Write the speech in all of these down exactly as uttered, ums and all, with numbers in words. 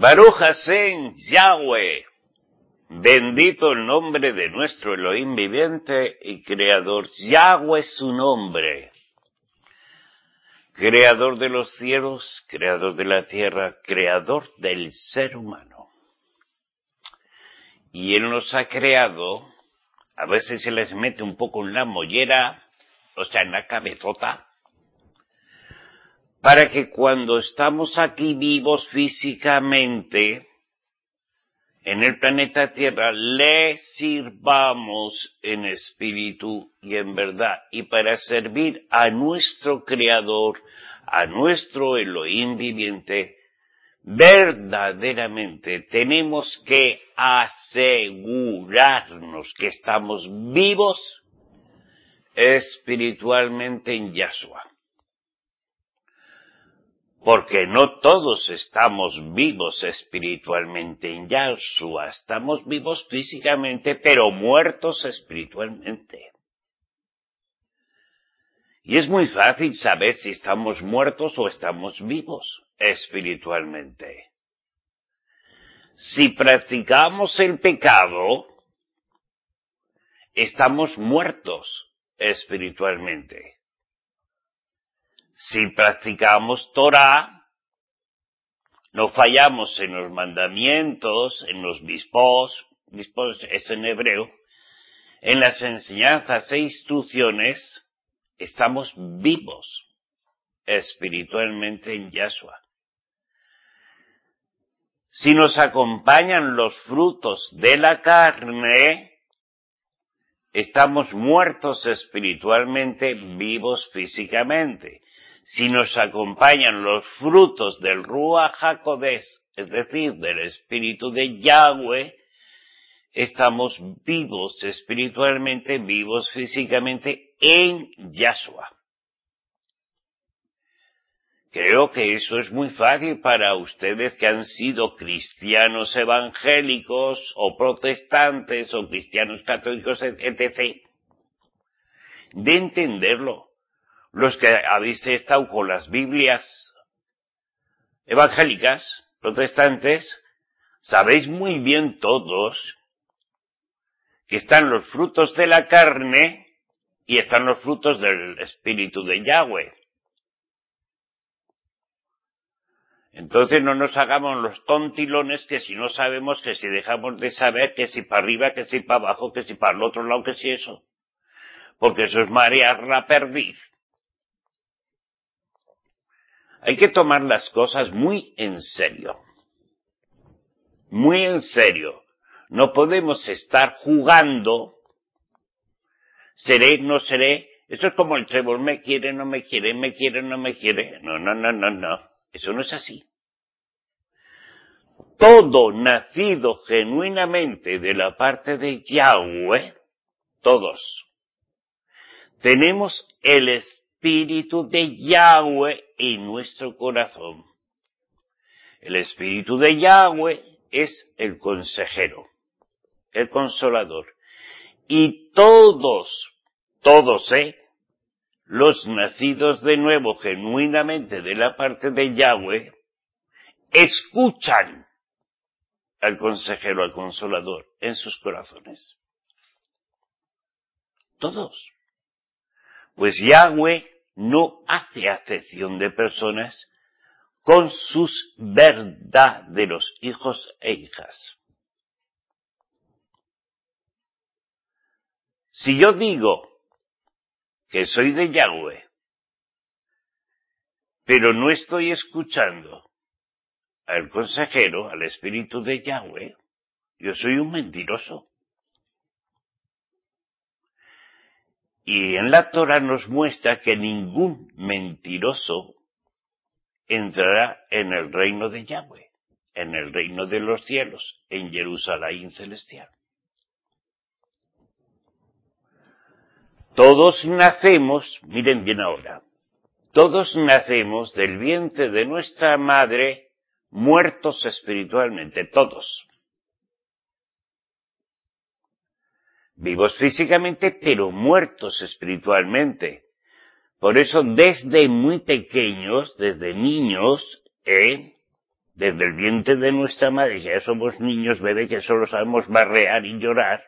Baruch Hashem, Yahweh, bendito el nombre de nuestro Elohim viviente y creador. Yahweh es su nombre. Creador de los cielos, creador de la tierra, creador del ser humano. Y Él nos ha creado, a veces se les mete un poco en la mollera, o sea, en la cabezota, para que cuando estamos aquí vivos físicamente, en el planeta Tierra, le sirvamos en espíritu y en verdad, y para servir a nuestro Creador, a nuestro Elohim viviente, verdaderamente tenemos que asegurarnos que estamos vivos espiritualmente en Yahshua. Porque no todos estamos vivos espiritualmente en Yahshua, estamos vivos físicamente, pero muertos espiritualmente. Y es muy fácil saber si estamos muertos o estamos vivos espiritualmente. Si practicamos el pecado, estamos muertos espiritualmente. Si practicamos Torah, no fallamos en los mandamientos, en los bispos, bispos es en hebreo, en las enseñanzas e instrucciones, estamos vivos espiritualmente en Yahshua. Si nos acompañan los frutos de la carne, estamos muertos espiritualmente, vivos físicamente. Si nos acompañan los frutos del Ruach HaKodesh, es decir, del Espíritu de Yahweh, estamos vivos espiritualmente, vivos físicamente en Yahshua. Creo que eso es muy fácil para ustedes que han sido cristianos evangélicos o protestantes o cristianos católicos, etcétera, de entenderlo. Los que habéis estado con las Biblias evangélicas, protestantes, sabéis muy bien todos que están los frutos de la carne y están los frutos del Espíritu de Yahweh. Entonces no nos hagamos los tontilones que si no sabemos, que si dejamos de saber, que si para arriba, que si para abajo, que si para el otro lado, que si eso. Porque eso es marear la perdiz. Hay que tomar las cosas muy en serio. Muy en serio. No podemos estar jugando, seré, no seré. Eso es como el trébol, me quiere, no me quiere, me quiere, no me quiere. No, no, no, no, no. Eso no es así. Todo nacido genuinamente de la parte de Yahweh, todos, tenemos el Espíritu de Yahweh en nuestro corazón. El Espíritu de Yahweh es el consejero, el consolador. Y todos, todos, ¿eh? Los nacidos de nuevo genuinamente de la parte de Yahweh, escuchan al consejero, al consolador, en sus corazones. Todos. Pues Yahweh no hace acepción de personas con sus verdaderos hijos e hijas. Si yo digo que soy de Yahweh, pero no estoy escuchando al consejero, al Espíritu de Yahweh, yo soy un mentiroso. Y en la Torah nos muestra que ningún mentiroso entrará en el reino de Yahweh, en el reino de los cielos, en Jerusalén celestial. Todos nacemos, miren bien ahora, todos nacemos del vientre de nuestra madre muertos espiritualmente, todos. Vivos físicamente, pero muertos espiritualmente. Por eso, desde muy pequeños, desde niños, ¿eh? desde el vientre de nuestra madre, que ya somos niños bebés que solo sabemos barrear y llorar,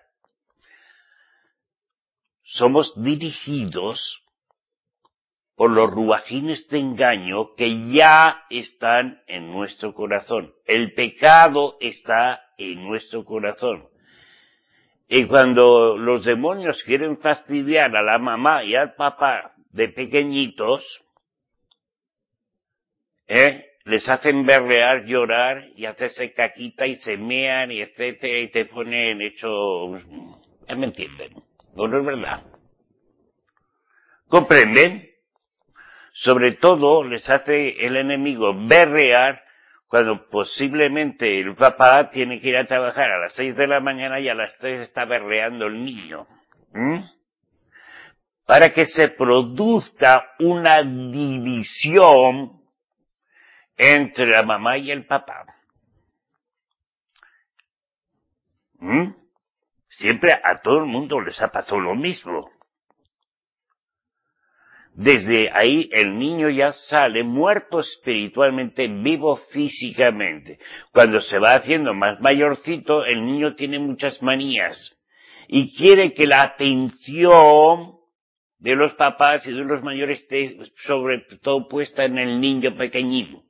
somos dirigidos por los ruajines de engaño que ya están en nuestro corazón. El pecado está en nuestro corazón. Y cuando los demonios quieren fastidiar a la mamá y al papá de pequeñitos, ¿eh? les hacen berrear, llorar y hacerse caquita y se mean y etcétera y te ponen hecho... ¿Ya me entienden? No, no es verdad. ¿Comprenden? Sobre todo les hace el enemigo berrear cuando posiblemente el papá tiene que ir a trabajar a las seis de la mañana y a las tres está berreando el niño. ¿Mm? Para que se produzca una división entre la mamá y el papá. ¿Mm? Siempre a todo el mundo les ha pasado lo mismo. Desde ahí el niño ya sale muerto espiritualmente, vivo físicamente. Cuando se va haciendo más mayorcito, el niño tiene muchas manías y quiere que la atención de los papás y de los mayores esté sobre todo puesta en el niño pequeñito.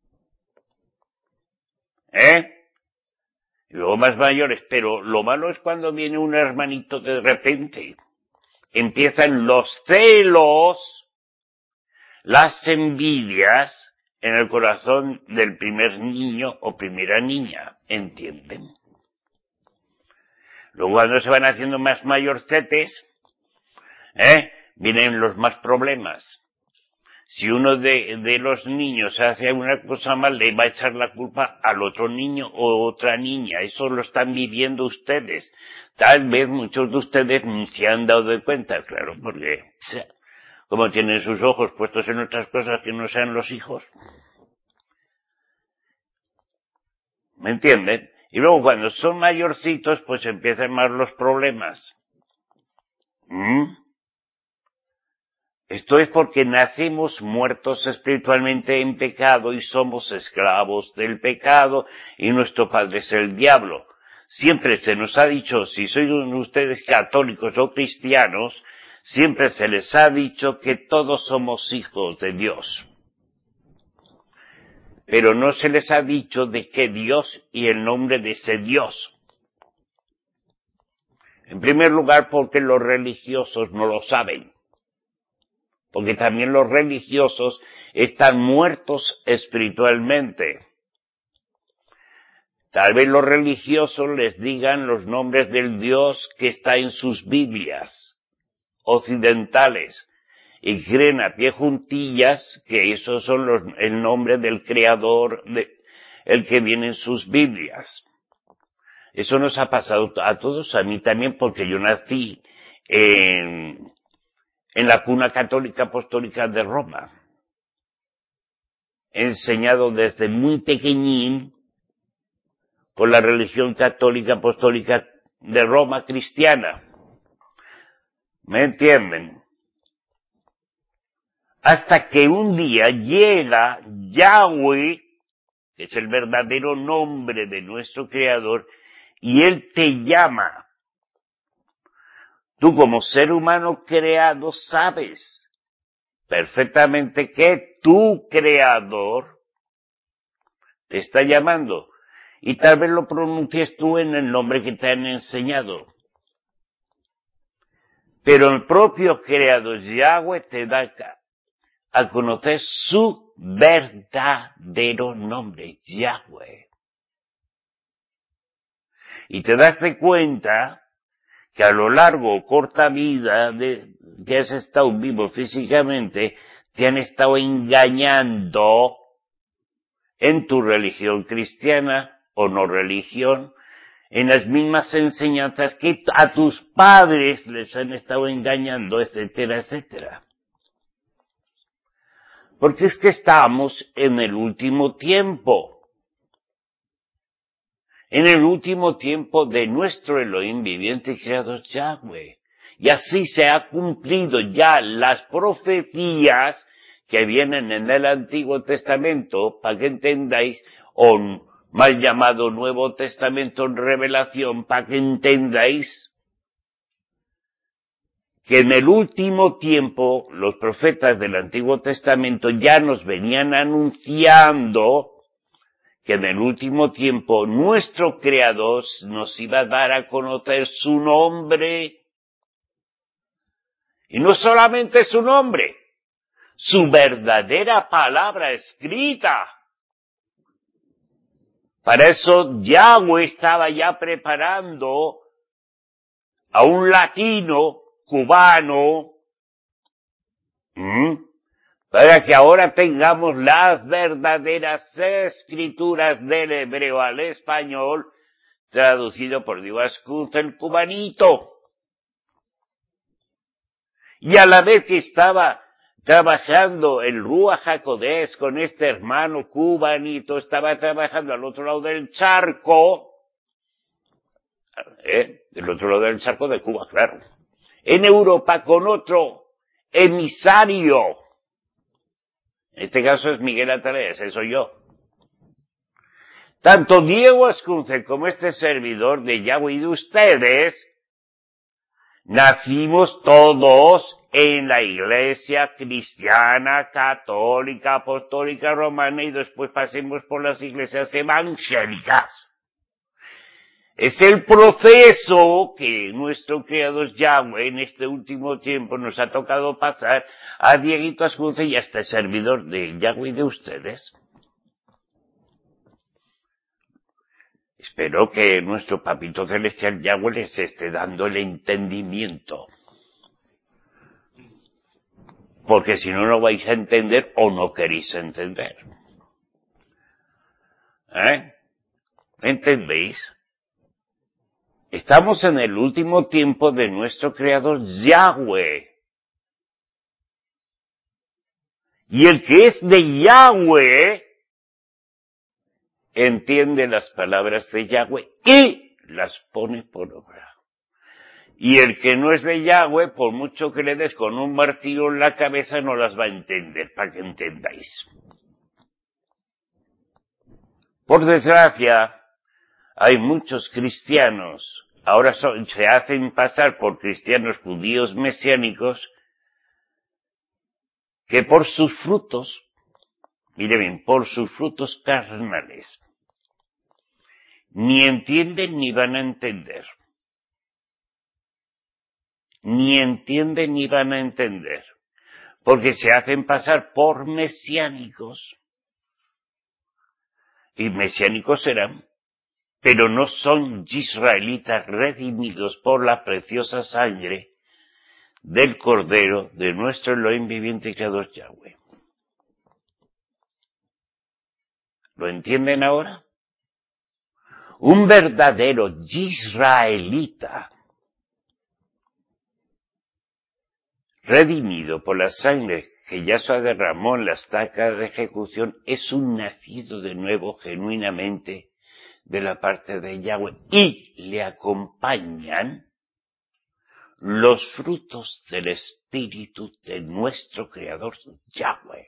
¿Eh? Y luego más mayores, pero lo malo es cuando viene un hermanito de repente. Empiezan los celos, las envidias en el corazón del primer niño o primera niña, ¿entienden? Luego cuando se van haciendo más mayorcetes, ¿eh? vienen los más problemas. Si uno de, de los niños hace una cosa mal, le va a echar la culpa al otro niño o otra niña. Eso lo están viviendo ustedes. Tal vez muchos de ustedes ni se han dado de cuenta, claro, porque como tienen sus ojos puestos en otras cosas que no sean los hijos. ¿Me entienden? Y luego cuando son mayorcitos, pues empiezan más los problemas. ¿Mm? Esto es porque nacimos muertos espiritualmente en pecado y somos esclavos del pecado y nuestro padre es el diablo. Siempre se nos ha dicho, si sois ustedes católicos o cristianos, siempre se les ha dicho que todos somos hijos de Dios. Pero no se les ha dicho de qué Dios y el nombre de ese Dios. En primer lugar, porque los religiosos no lo saben. Porque también los religiosos están muertos espiritualmente. Tal vez los religiosos les digan los nombres del Dios que está en sus Biblias occidentales y creen a pie juntillas que esos son los, el nombre del Creador, de, el que viene en sus Biblias. Eso nos ha pasado a todos, a mí también, porque yo nací en... en la cuna católica apostólica de Roma. He enseñado desde muy pequeñín por la religión católica apostólica de Roma cristiana. ¿Me entienden? Hasta que un día llega Yahweh, que es el verdadero nombre de nuestro Creador, y Él te llama. Tú como ser humano creado sabes perfectamente que tu Creador te está llamando y tal vez lo pronuncies tú en el nombre que te han enseñado. Pero el propio Creador Yahweh te da a conocer su verdadero nombre, Yahweh. Y te das de cuenta que a lo largo o corta vida de que has estado vivo físicamente, te han estado engañando en tu religión cristiana o no religión, en las mismas enseñanzas que a tus padres les han estado engañando, etcétera, etcétera. Porque es que estamos en el último tiempo. En el último tiempo de nuestro Elohim viviente y creador Yahweh. Y así se ha cumplido ya las profecías que vienen en el Antiguo Testamento, para que entendáis, o mal llamado Nuevo Testamento en revelación, para que entendáis que en el último tiempo los profetas del Antiguo Testamento ya nos venían anunciando que en el último tiempo nuestro Creador nos iba a dar a conocer su nombre, y no solamente su nombre, su verdadera palabra escrita. Para eso Yahweh estaba ya preparando a un latino, cubano, ¿m? para que ahora tengamos las verdaderas escrituras del hebreo al español, traducido por Dios Cruz el cubanito. Y a la vez que estaba trabajando el Ruach HaKodesh con este hermano cubanito, estaba trabajando al otro lado del charco, ¿eh? del otro lado del charco de Cuba, claro, en Europa con otro emisario. En este caso es Miguel Atalaya, ese soy yo. Tanto Diego Ascunce como este servidor de Yahweh y de ustedes, nacimos todos en la iglesia cristiana, católica, apostólica, romana, y después pasemos por las iglesias evangélicas. Es el proceso que nuestro Creador Yahweh en este último tiempo nos ha tocado pasar a Dieguito Ascunce y a este servidor de Yahweh y de ustedes. Espero que nuestro Papito Celestial Yahweh les esté dando el entendimiento. Porque si no, no vais a entender o no queréis entender. ¿Eh? ¿Entendéis? Estamos en el último tiempo de nuestro Creador Yahweh. Y el que es de Yahweh entiende las palabras de Yahweh y las pone por obra. Y el que no es de Yahweh, por mucho que le des con un martillo en la cabeza, no las va a entender, para que entendáis. Por desgracia, hay muchos cristianos, ahora son, se hacen pasar por cristianos judíos mesiánicos, que por sus frutos, miren bien, por sus frutos carnales, ni entienden ni van a entender. Ni entienden ni van a entender, porque se hacen pasar por mesiánicos, y mesiánicos serán, pero no son israelitas redimidos por la preciosa sangre del Cordero de nuestro Elohim viviente y Creador Yahweh. ¿Lo entienden ahora? Un verdadero israelita redimido por la sangre que Yahshua derramó en la estaca de ejecución es un nacido de nuevo genuinamente de la parte de Yahweh y le acompañan los frutos del Espíritu de nuestro Creador Yahweh.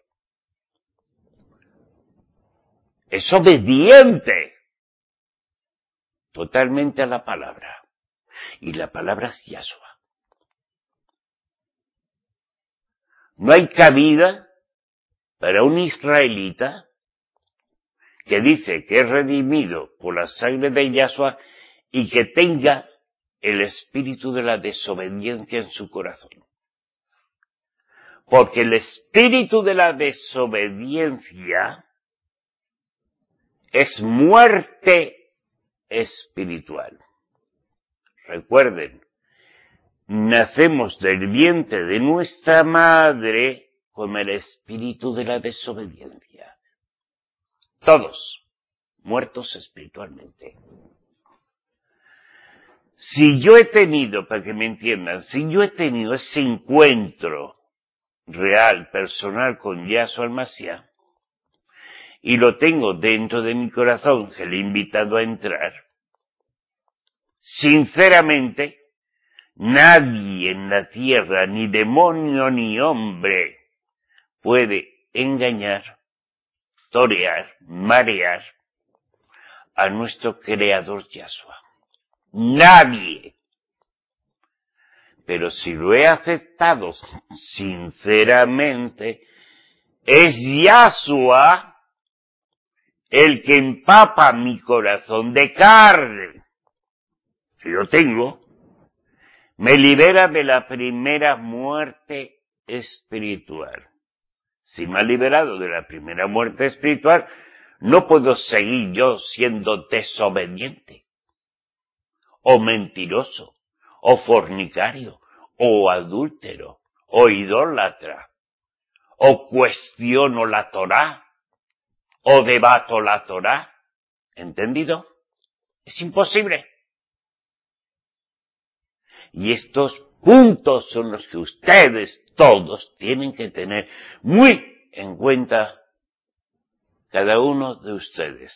Es obediente totalmente a la palabra, y la palabra es Yahshua. No hay cabida para un israelita que dice que es redimido por la sangre de Yahshua y que tenga el espíritu de la desobediencia en su corazón. Porque el espíritu de la desobediencia es muerte espiritual. Recuerden, nacemos del vientre de nuestra madre con el espíritu de la desobediencia. Todos muertos espiritualmente. Si yo he tenido, para que me entiendan, si yo he tenido ese encuentro real, personal con Yahshua el Mashiach, y lo tengo dentro de mi corazón, que le he invitado a entrar, sinceramente, nadie en la tierra, ni demonio ni hombre, puede engañar, torear, marear a nuestro Creador Yahshua. Nadie. Pero si lo he aceptado sinceramente, es Yahshua el que empapa mi corazón de carne. Si lo tengo, me libera de la primera muerte espiritual. Si me ha liberado de la primera muerte espiritual, no puedo seguir yo siendo desobediente, o mentiroso, o fornicario, o adúltero, o idólatra, o cuestiono la Torá, o debato la Torá. ¿Entendido? Es imposible. Y estos puntos son los que ustedes todos tienen que tener muy en cuenta, cada uno de ustedes.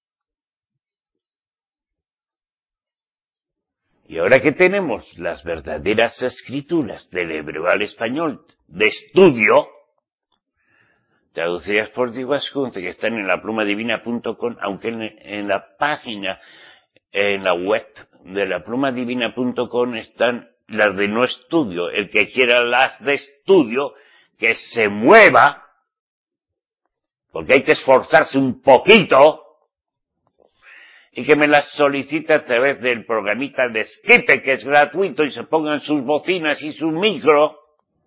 Y ahora que tenemos las verdaderas escrituras del hebreo al español de estudio, traducidas por Diguascunce, que están en la pluma divina punto com, aunque en, en la página, en la web de la pluma divina punto com están las de no estudio. El que quiera las de estudio, que se mueva, porque hay que esforzarse un poquito, y que me las solicite a través del programita de Skype, que es gratuito, y se pongan sus bocinas y su micro,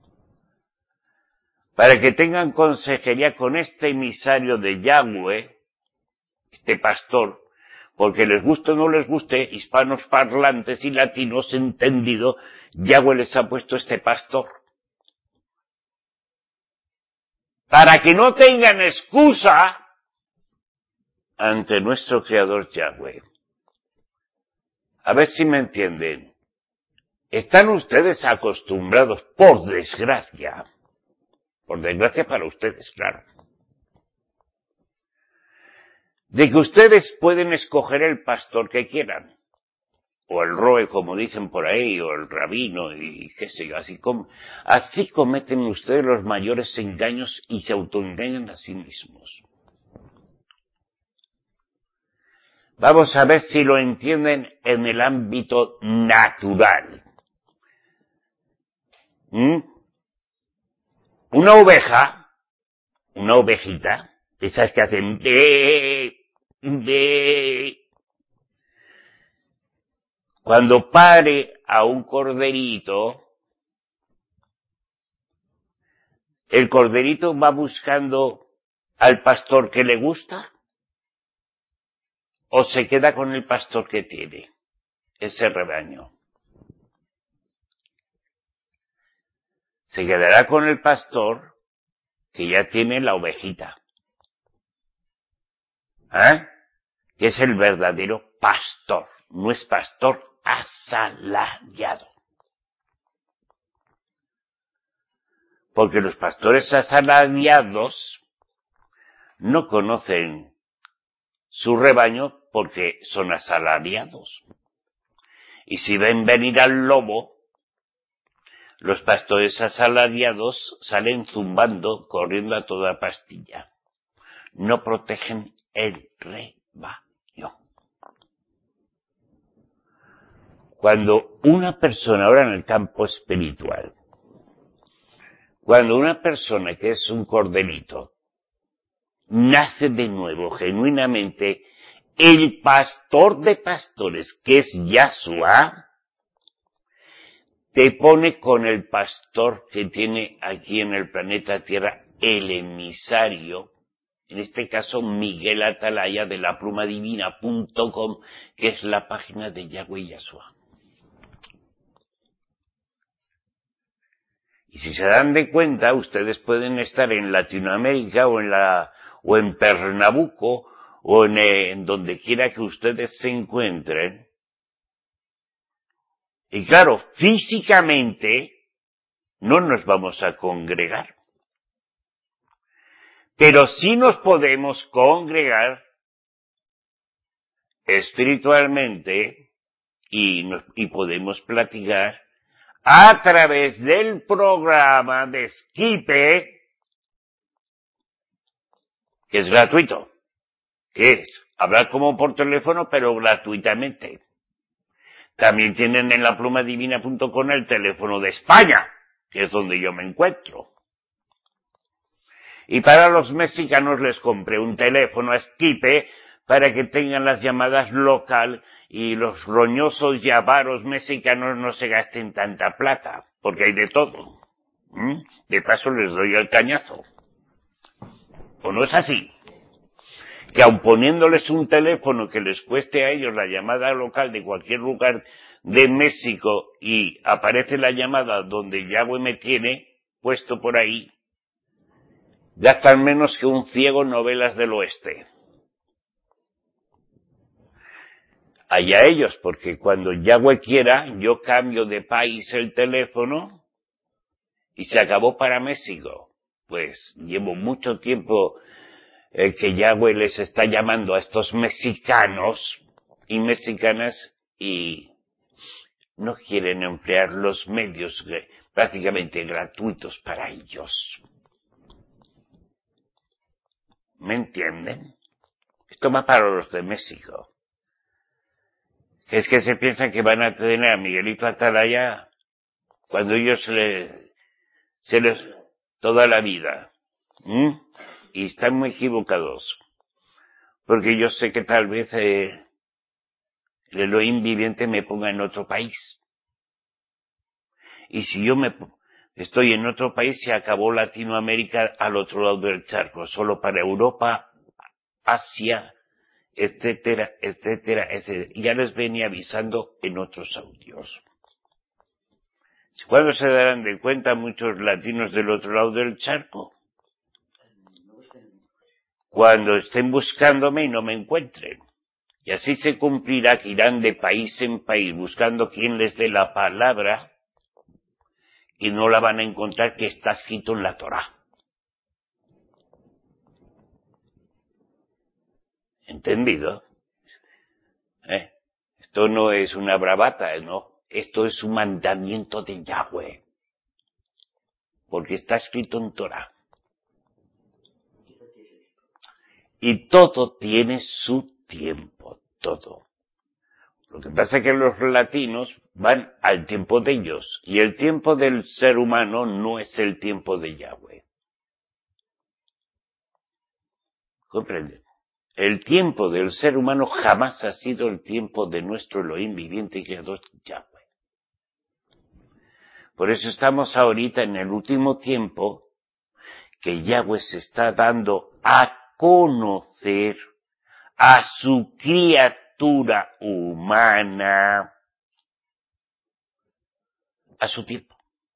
para que tengan consejería con este emisario de Yahweh, este pastor, porque les guste o no les guste, hispanos parlantes y latinos entendido, Yahweh les ha puesto este pastor. Para que no tengan excusa ante nuestro Creador Yahweh. A ver si me entienden. Están ustedes acostumbrados, por desgracia, por desgracia para ustedes, claro, de que ustedes pueden escoger el pastor que quieran, o el roe, como dicen por ahí, o el rabino, y qué sé yo, así, com así cometen ustedes los mayores engaños y se autoengañan a sí mismos. Vamos a ver si lo entienden en el ámbito natural. ¿Mm? Una oveja, una ovejita, esas que hacen de, de, cuando pare a un corderito, el corderito va buscando al pastor que le gusta, o se queda con el pastor que tiene ese rebaño. Se quedará con el pastor que ya tiene la ovejita, ¿eh? Que es el verdadero pastor, no es pastor asalariado. Porque los pastores asalariados no conocen su rebaño porque son asalariados. Y si ven venir al lobo, los pastores asalariados salen zumbando, corriendo a toda pastilla. No protegen el rebaño. Cuando una persona, ahora en el campo espiritual, cuando una persona que es un corderito nace de nuevo, genuinamente, el pastor de pastores, que es Yahshua, te pone con el pastor que tiene aquí en el planeta Tierra el emisario, en este caso Miguel Atalaya de la pluma divina punto com, que es la página de Yahweh Yahshua. Y si se dan de cuenta, ustedes pueden estar en Latinoamérica o en la o en Pernambuco o en, eh, en donde quiera que ustedes se encuentren. Y claro, físicamente no nos vamos a congregar. Pero sí nos podemos congregar espiritualmente y, nos, y podemos platicar a través del programa de Skype, que es gratuito, que es Hablar como por teléfono, pero gratuitamente. También tienen en la pluma divina punto com el teléfono de España, que es donde yo me encuentro. Y para los mexicanos les compré un teléfono a Skype para que tengan las llamadas local y los roñosos y avaros mexicanos no se gasten tanta plata, porque hay de todo. ¿Mm? De paso les doy el cañazo. ¿O no es así? Que aun poniéndoles un teléfono que les cueste a ellos la llamada local de cualquier lugar de México y aparece la llamada donde Yahweh me tiene puesto por ahí, gastan menos que un ciego en novelas del oeste. Allá ellos, porque cuando Yahweh quiera, yo cambio de país el teléfono y se acabó para México. Pues llevo mucho tiempo eh, que Yahweh les está llamando a estos mexicanos y mexicanas y no quieren emplear los medios eh, prácticamente gratuitos para ellos. ¿Me entienden? Esto va para los de México. Que es que se piensan que van a tener a Miguelito Atalaya cuando ellos se les, se les, toda la vida. ¿Mm? Y están muy equivocados. Porque yo sé que tal vez eh, el Elohim viviente me ponga en otro país. Y si yo me estoy en otro país, se acabó Latinoamérica al otro lado del charco, solo para Europa, Asia, etcétera, etcétera, etcétera. Ya les venía avisando en otros audios. ¿Cuándo se darán de cuenta muchos latinos del otro lado del charco? Cuando estén buscándome y no me encuentren. Y así se cumplirá que irán de país en país buscando quien les dé la palabra y no la van a encontrar que está escrito en la Torá. ¿Entendido? ¿Eh? Esto no es una bravata, ¿no? Esto es un mandamiento de Yahweh. Porque está escrito en Torá. Y todo tiene su tiempo, todo. Lo que pasa es que los latinos van al tiempo de ellos. Y el tiempo del ser humano no es el tiempo de Yahweh. ¿Comprenden? El tiempo del ser humano jamás ha sido el tiempo de nuestro Elohim viviente y creador Yahweh. Por eso estamos ahorita en el último tiempo que Yahweh se está dando a conocer a su criatura humana a su tiempo.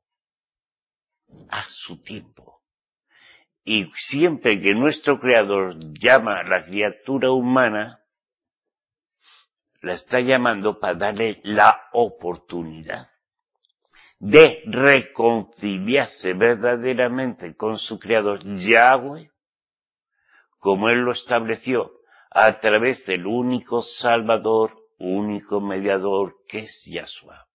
A su tiempo. Y siempre que nuestro creador llama a la criatura humana, la está llamando para darle la oportunidad de reconciliarse verdaderamente con su creador Yahweh, como él lo estableció a través del único Salvador, único mediador que es Yahshua.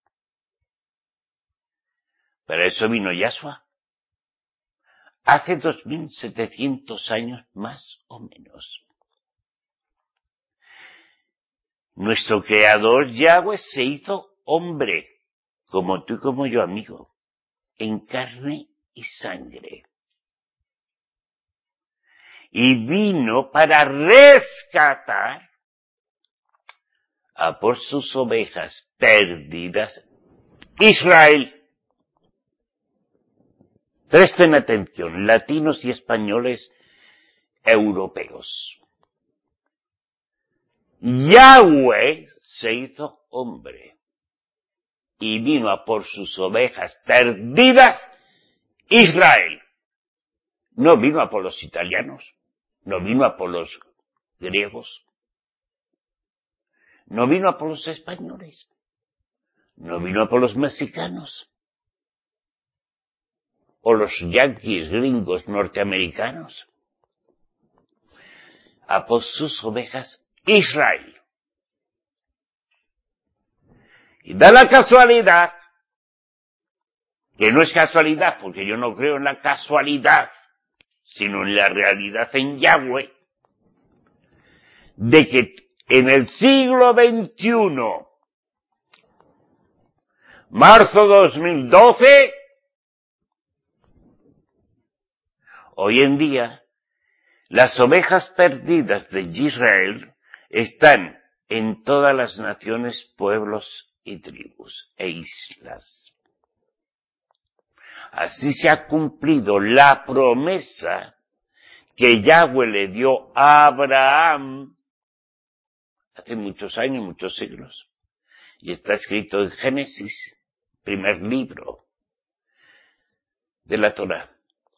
Para eso vino Yahshua. Hace dos mil setecientos años más o menos. Nuestro creador Yahweh se hizo hombre, como tú y como yo, amigo, en carne y sangre. Y vino para rescatar a por sus ovejas perdidas Israel. Presten atención, latinos y españoles europeos. Yahweh se hizo hombre y vino a por sus ovejas perdidas Israel. No vino a por los italianos, no vino a por los griegos, no vino a por los españoles, no vino a por los mexicanos o los yanquis gringos norteamericanos, a por sus ovejas Israel. Y da la casualidad, que no es casualidad porque yo no creo en la casualidad, sino en la realidad en Yahweh, de que en el siglo veintiuno, marzo dos mil doce, hoy en día, las ovejas perdidas de Israel están en todas las naciones, pueblos y tribus e islas. Así se ha cumplido la promesa que Yahweh le dio a Abraham hace muchos años, muchos siglos. Y está escrito en Génesis, primer libro de la Torá.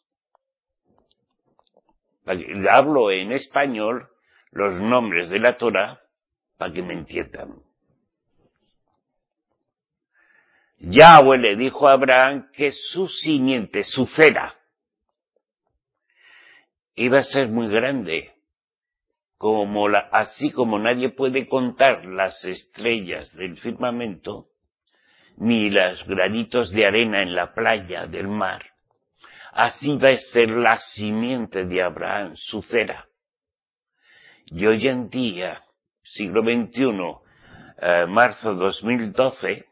Hablo en español los nombres de la Torá para que me entiendan. Yahweh le dijo a Abraham que su simiente, su cera, iba a ser muy grande, como la, así como nadie puede contar las estrellas del firmamento, ni los granitos de arena en la playa del mar. Así va a ser la simiente de Abraham, su cera. Y hoy en día, siglo veintiuno, eh, marzo dos mil doce,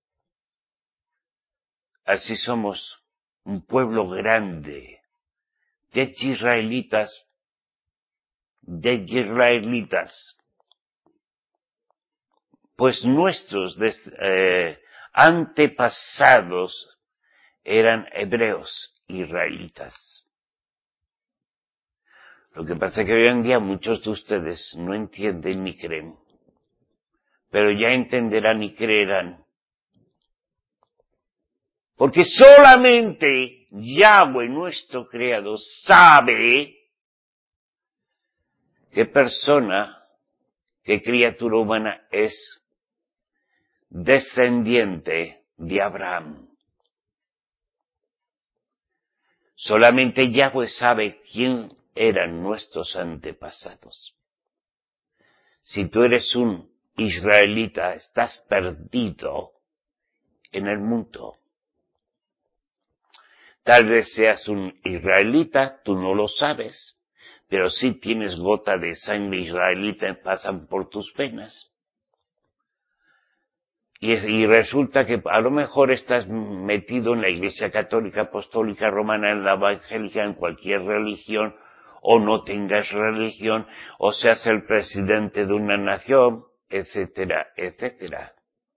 así somos un pueblo grande de israelitas, de israelitas, pues nuestros eh, antepasados eran hebreos israelitas. Lo que pasa es que hoy en día muchos de ustedes no entienden ni creen, pero ya entenderán y creerán. Porque solamente Yahweh, nuestro Creador, sabe qué persona, qué criatura humana es descendiente de Abraham. Solamente Yahweh sabe quién eran nuestros antepasados. Si tú eres un israelita, estás perdido en el mundo. Tal vez seas un israelita, tú no lo sabes, pero sí tienes gota de sangre israelita que pasan por tus venas. Y, es, y resulta que a lo mejor estás metido en la Iglesia Católica, Apostólica, Romana, en la Evangélica, en cualquier religión, o no tengas religión, o seas el presidente de una nación, etcétera, etcétera.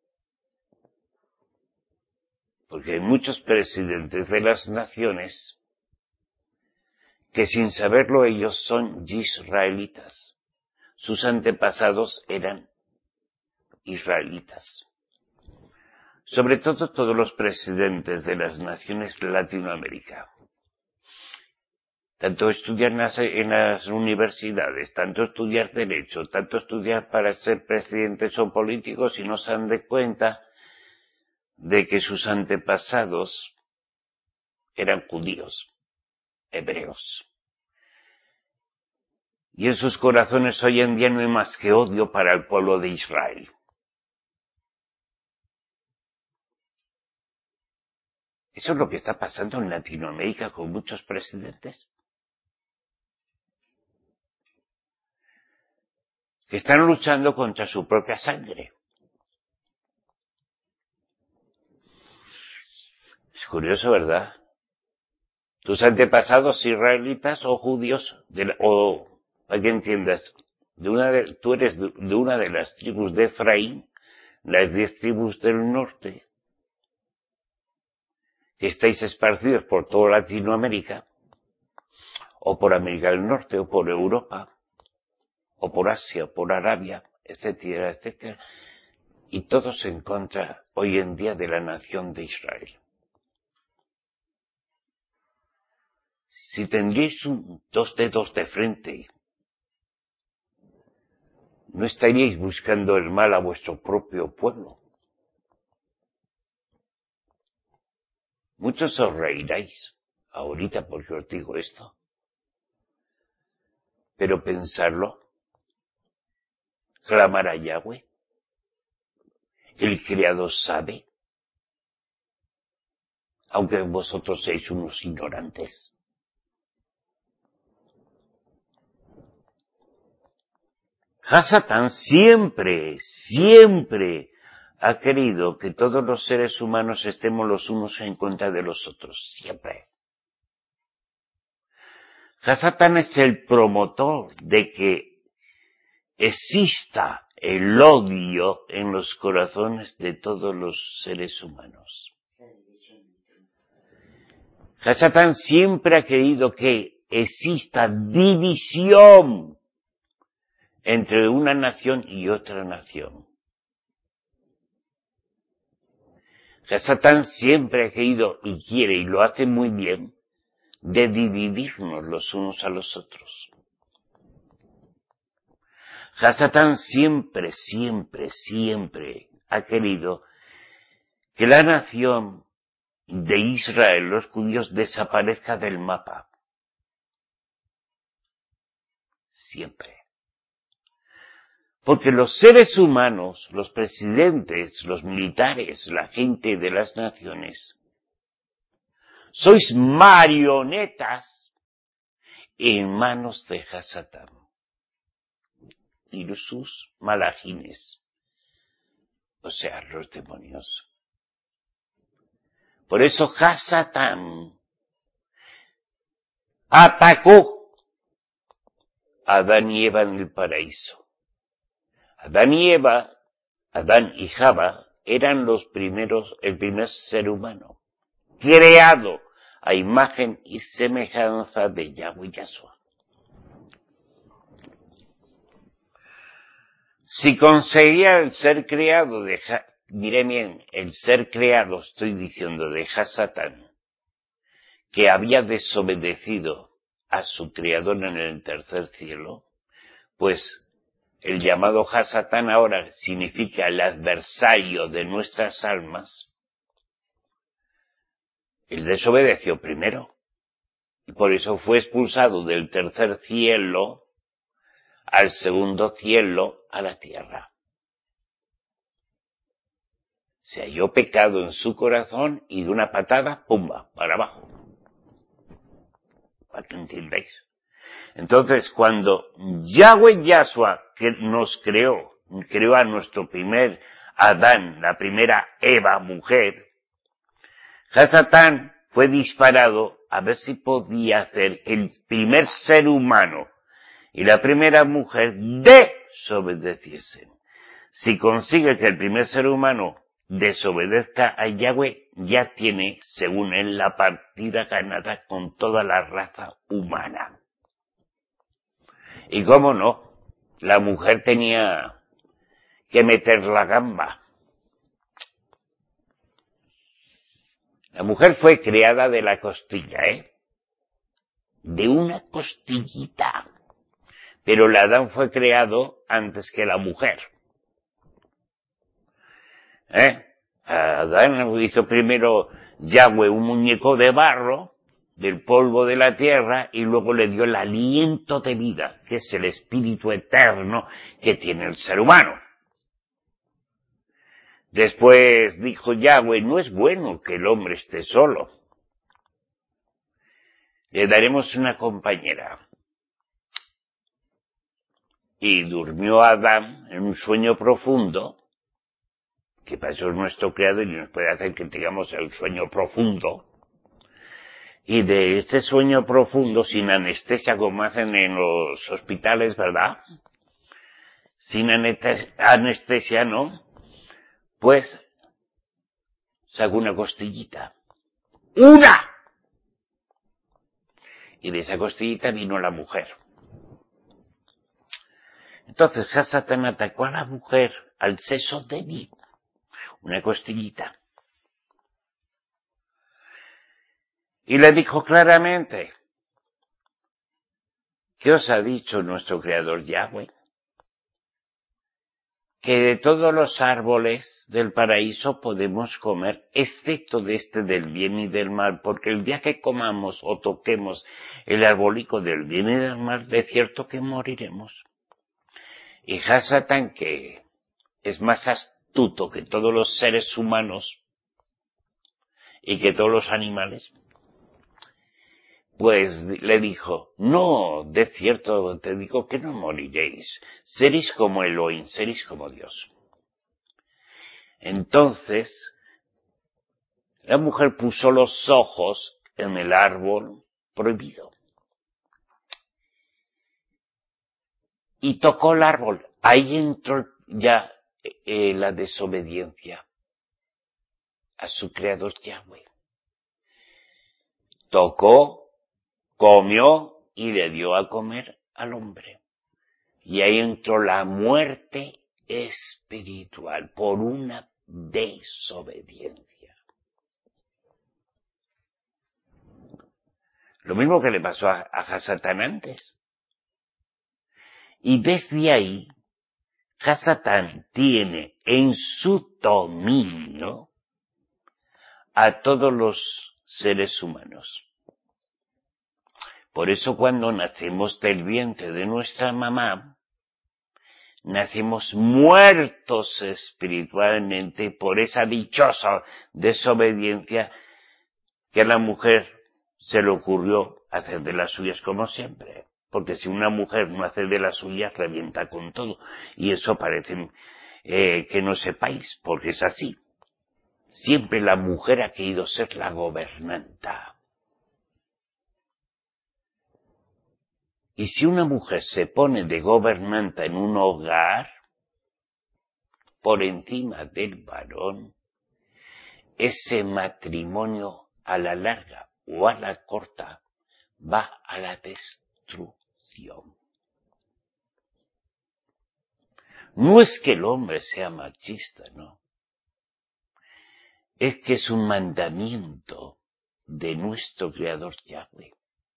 Porque hay muchos presidentes de las naciones que sin saberlo ellos son israelitas. Sus antepasados eran israelitas. Sobre todo todos los presidentes de las naciones de Latinoamérica. Tanto estudiar en las, en las universidades, tanto estudiar derecho, tanto estudiar para ser presidentes o políticos y no se dan de cuenta de que sus antepasados eran judíos, hebreos. Y en sus corazones hoy en día no hay más que odio para el pueblo de Israel. Eso es lo que está pasando en Latinoamérica con muchos presidentes. Que están luchando contra su propia sangre. Es curioso, ¿verdad? Tus antepasados israelitas o judíos, de la, o, para que entiendas, de una de, tú eres de, de una de las tribus de Efraín, las diez tribus del norte, que estáis esparcidos por toda Latinoamérica, o por América del Norte, o por Europa, o por Asia, o por Arabia, etcétera, etcétera, y todos en contra hoy en día de la nación de Israel. Si tendríais un, dos dedos de frente, no estaríais buscando el mal a vuestro propio pueblo. Muchos os reiráis ahorita porque os digo esto. Pero pensarlo, clamar a Yahweh, el Creador sabe, aunque vosotros seáis unos ignorantes. Hasatán siempre, siempre ha querido que todos los seres humanos estemos los unos en contra de los otros, siempre. Hasatán es el promotor de que exista el odio en los corazones de todos los seres humanos. Hasatán siempre ha querido que exista división entre una nación y otra nación. Hasatán siempre ha querido y quiere, y lo hace muy bien, de dividirnos los unos a los otros. Hasatán siempre, siempre, siempre ha querido que la nación de Israel, los judíos, desaparezca del mapa. Siempre. Porque los seres humanos, los presidentes, los militares, la gente de las naciones, sois marionetas en manos de Hasatán y sus malajines, o sea, los demonios. Por eso Hasatán atacó a Adán y Eva en el paraíso. Adán y Eva, Adán y Java, eran los primeros, el primer ser humano, creado a imagen y semejanza de Yahweh Yahshua. Si conseguía el ser creado de, diré bien, el ser creado, estoy diciendo, de Hasatán, que había desobedecido a su creador en el tercer cielo, pues el llamado Hasatán ahora significa el adversario de nuestras almas. Él desobedeció primero, y por eso fue expulsado del tercer cielo al segundo cielo, a la tierra. Se halló pecado en su corazón y de una patada, ¡pumba!, para abajo. Para que entendáis. Entonces, cuando Yahweh Yahshua, que nos creó, creó a nuestro primer Adán, la primera Eva, mujer, Hasatán fue disparado a ver si podía hacer que el primer ser humano y la primera mujer desobedeciesen. Si consigue que el primer ser humano desobedezca a Yahweh, ya tiene, según él, la partida ganada con toda la raza humana. Y cómo no, la mujer tenía que meter la gamba. La mujer fue creada de la costilla, ¿eh? De una costillita. Pero el Adán fue creado antes que la mujer. ¿Eh? Adán hizo primero Yahweh un muñeco de barro, del polvo de la tierra, y luego le dio el aliento de vida, que es el espíritu eterno que tiene el ser humano. Después dijo Yahweh, no es bueno que el hombre esté solo. Le daremos una compañera. Y durmió Adán en un sueño profundo, que para eso es nuestro creador y nos puede hacer que tengamos el sueño profundo. Y de este sueño profundo, sin anestesia como hacen en los hospitales, ¿verdad? Sin anestesia, ¿no? Pues sacó una costillita. ¡Una! Y de esa costillita vino la mujer. Entonces Hasatán atacó a la mujer, al sexo débil, una costillita. Y le dijo claramente, ¿qué os ha dicho nuestro creador Yahweh? Que de todos los árboles del paraíso podemos comer, excepto de este del bien y del mal, porque el día que comamos o toquemos el arbolico del bien y del mal, de cierto que moriremos. Y Hasatán, que es más astuto que todos los seres humanos y que todos los animales, pues le dijo, no, de cierto te digo que no moriréis, seréis como Elohim, seréis como Dios. Entonces, la mujer puso los ojos en el árbol prohibido y tocó el árbol. Ahí entró ya eh, la desobediencia a su creador Yahweh. Tocó, comió y le dio a comer al hombre. Y ahí entró la muerte espiritual por una desobediencia. Lo mismo que le pasó a, a Hasatán antes. Y desde ahí, Hasatán tiene en su dominio a todos los seres humanos. Por eso cuando nacemos del vientre de nuestra mamá, nacemos muertos espiritualmente por esa dichosa desobediencia que a la mujer se le ocurrió hacer de las suyas como siempre. Porque si una mujer no hace de las suyas, revienta con todo. Y eso parece eh, que no sepáis, porque es así. Siempre la mujer ha querido ser la gobernanta. Y si una mujer se pone de gobernanta en un hogar, por encima del varón, ese matrimonio a la larga o a la corta va a la destrucción. No es que el hombre sea machista, no. Es que es un mandamiento de nuestro Creador Yahweh.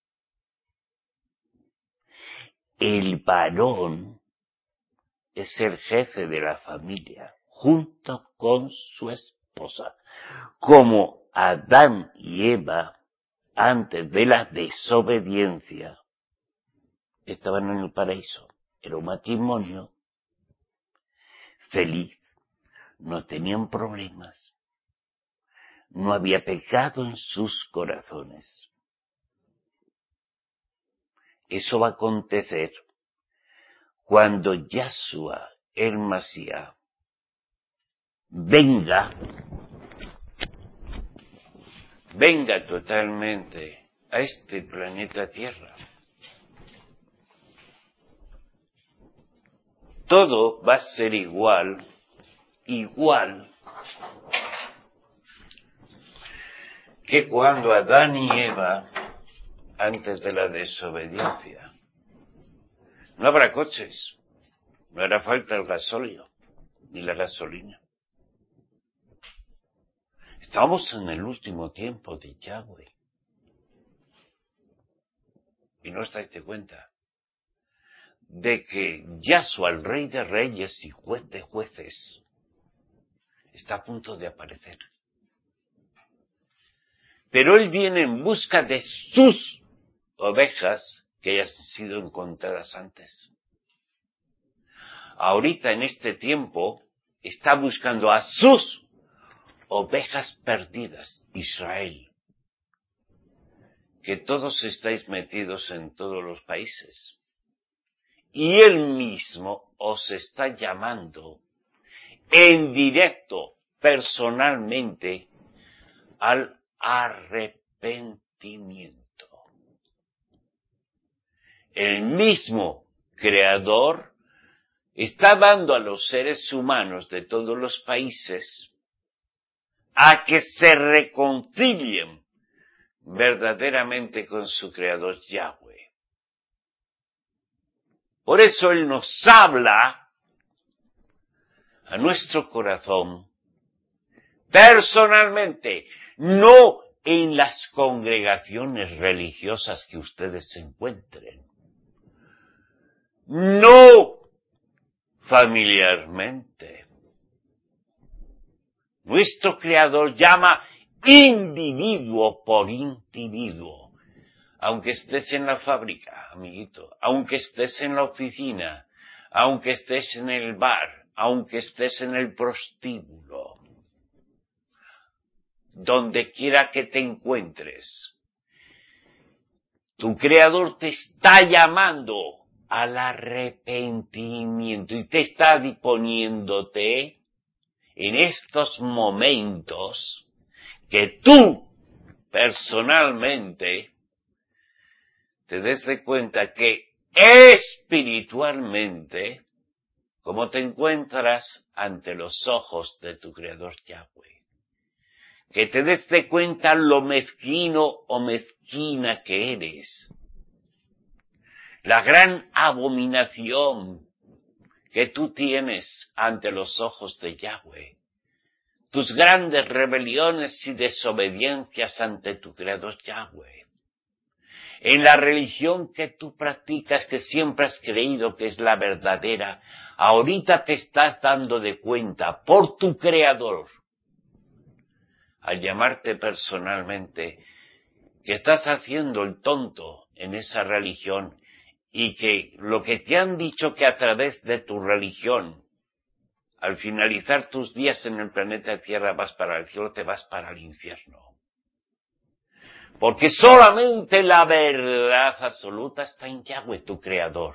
El varón es el jefe de la familia, junto con su esposa, como Adán y Eva, antes de la desobediencia, estaban en el paraíso. Era un matrimonio feliz, no tenían problemas, no había pecado en sus corazones. Eso va a acontecer cuando Yahshua, el Mashiach, venga, venga totalmente a este planeta Tierra. Todo va a ser igual, igual, que cuando Adán y Eva, antes de la desobediencia, no habrá coches, no hará falta el gasóleo, ni la gasolina. Estamos en el último tiempo de Yahweh. Y no os dais cuenta de que Yahshua, el Rey de Reyes y Juez de Jueces, está a punto de aparecer. Pero Él viene en busca de sus ovejas que hayan sido encontradas antes. Ahorita, en este tiempo, está buscando a sus ovejas perdidas, Israel. Que todos estáis metidos en todos los países. Y Él mismo os está llamando en directo, personalmente, al arrepentimiento. El mismo Creador está dando a los seres humanos de todos los países a que se reconcilien verdaderamente con su Creador Yahweh. Por eso Él nos habla a nuestro corazón personalmente, no en las congregaciones religiosas que ustedes se encuentren, no familiarmente. Nuestro Creador llama individuo por individuo. Aunque estés en la fábrica, amiguito, aunque estés en la oficina, aunque estés en el bar, aunque estés en el prostíbulo, donde quiera que te encuentres, Tu Creador te está llamando al arrepentimiento y te está disponiéndote en estos momentos que tú personalmente te des de cuenta que espiritualmente, como te encuentras ante los ojos de tu Creador Yahweh, que te des de cuenta lo mezquino o mezquina que eres, la gran abominación que tú tienes ante los ojos de Yahweh, tus grandes rebeliones y desobediencias ante tu Creador Yahweh, en la religión que tú practicas, que siempre has creído que es la verdadera, ahorita te estás dando de cuenta por tu Creador, al llamarte personalmente, que estás haciendo el tonto en esa religión y que lo que te han dicho que a través de tu religión, al finalizar tus días en el planeta Tierra vas para el cielo, te vas para el infierno. Porque solamente la verdad absoluta está en Yahweh, tu Creador.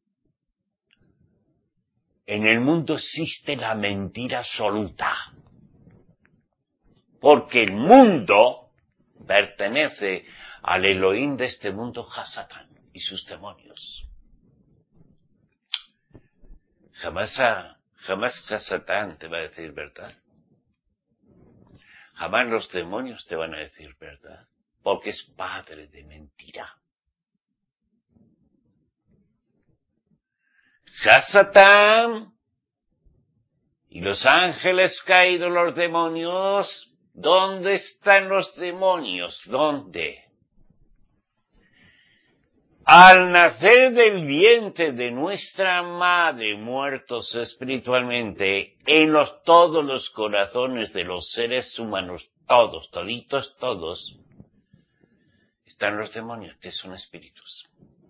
En el mundo existe la mentira absoluta. Porque el mundo pertenece al Elohim de este mundo, Hasatán, y sus demonios. Jamás, a, jamás Hasatán te va a decir verdad. Jamás los demonios te van a decir verdad. Porque es padre de mentira. Hasatán y los ángeles caídos, los demonios, ¿dónde están los demonios? ¿Dónde? Al nacer del vientre de nuestra madre, muertos espiritualmente, en los, todos los corazones de los seres humanos, todos, toditos, todos, están los demonios, que son espíritus.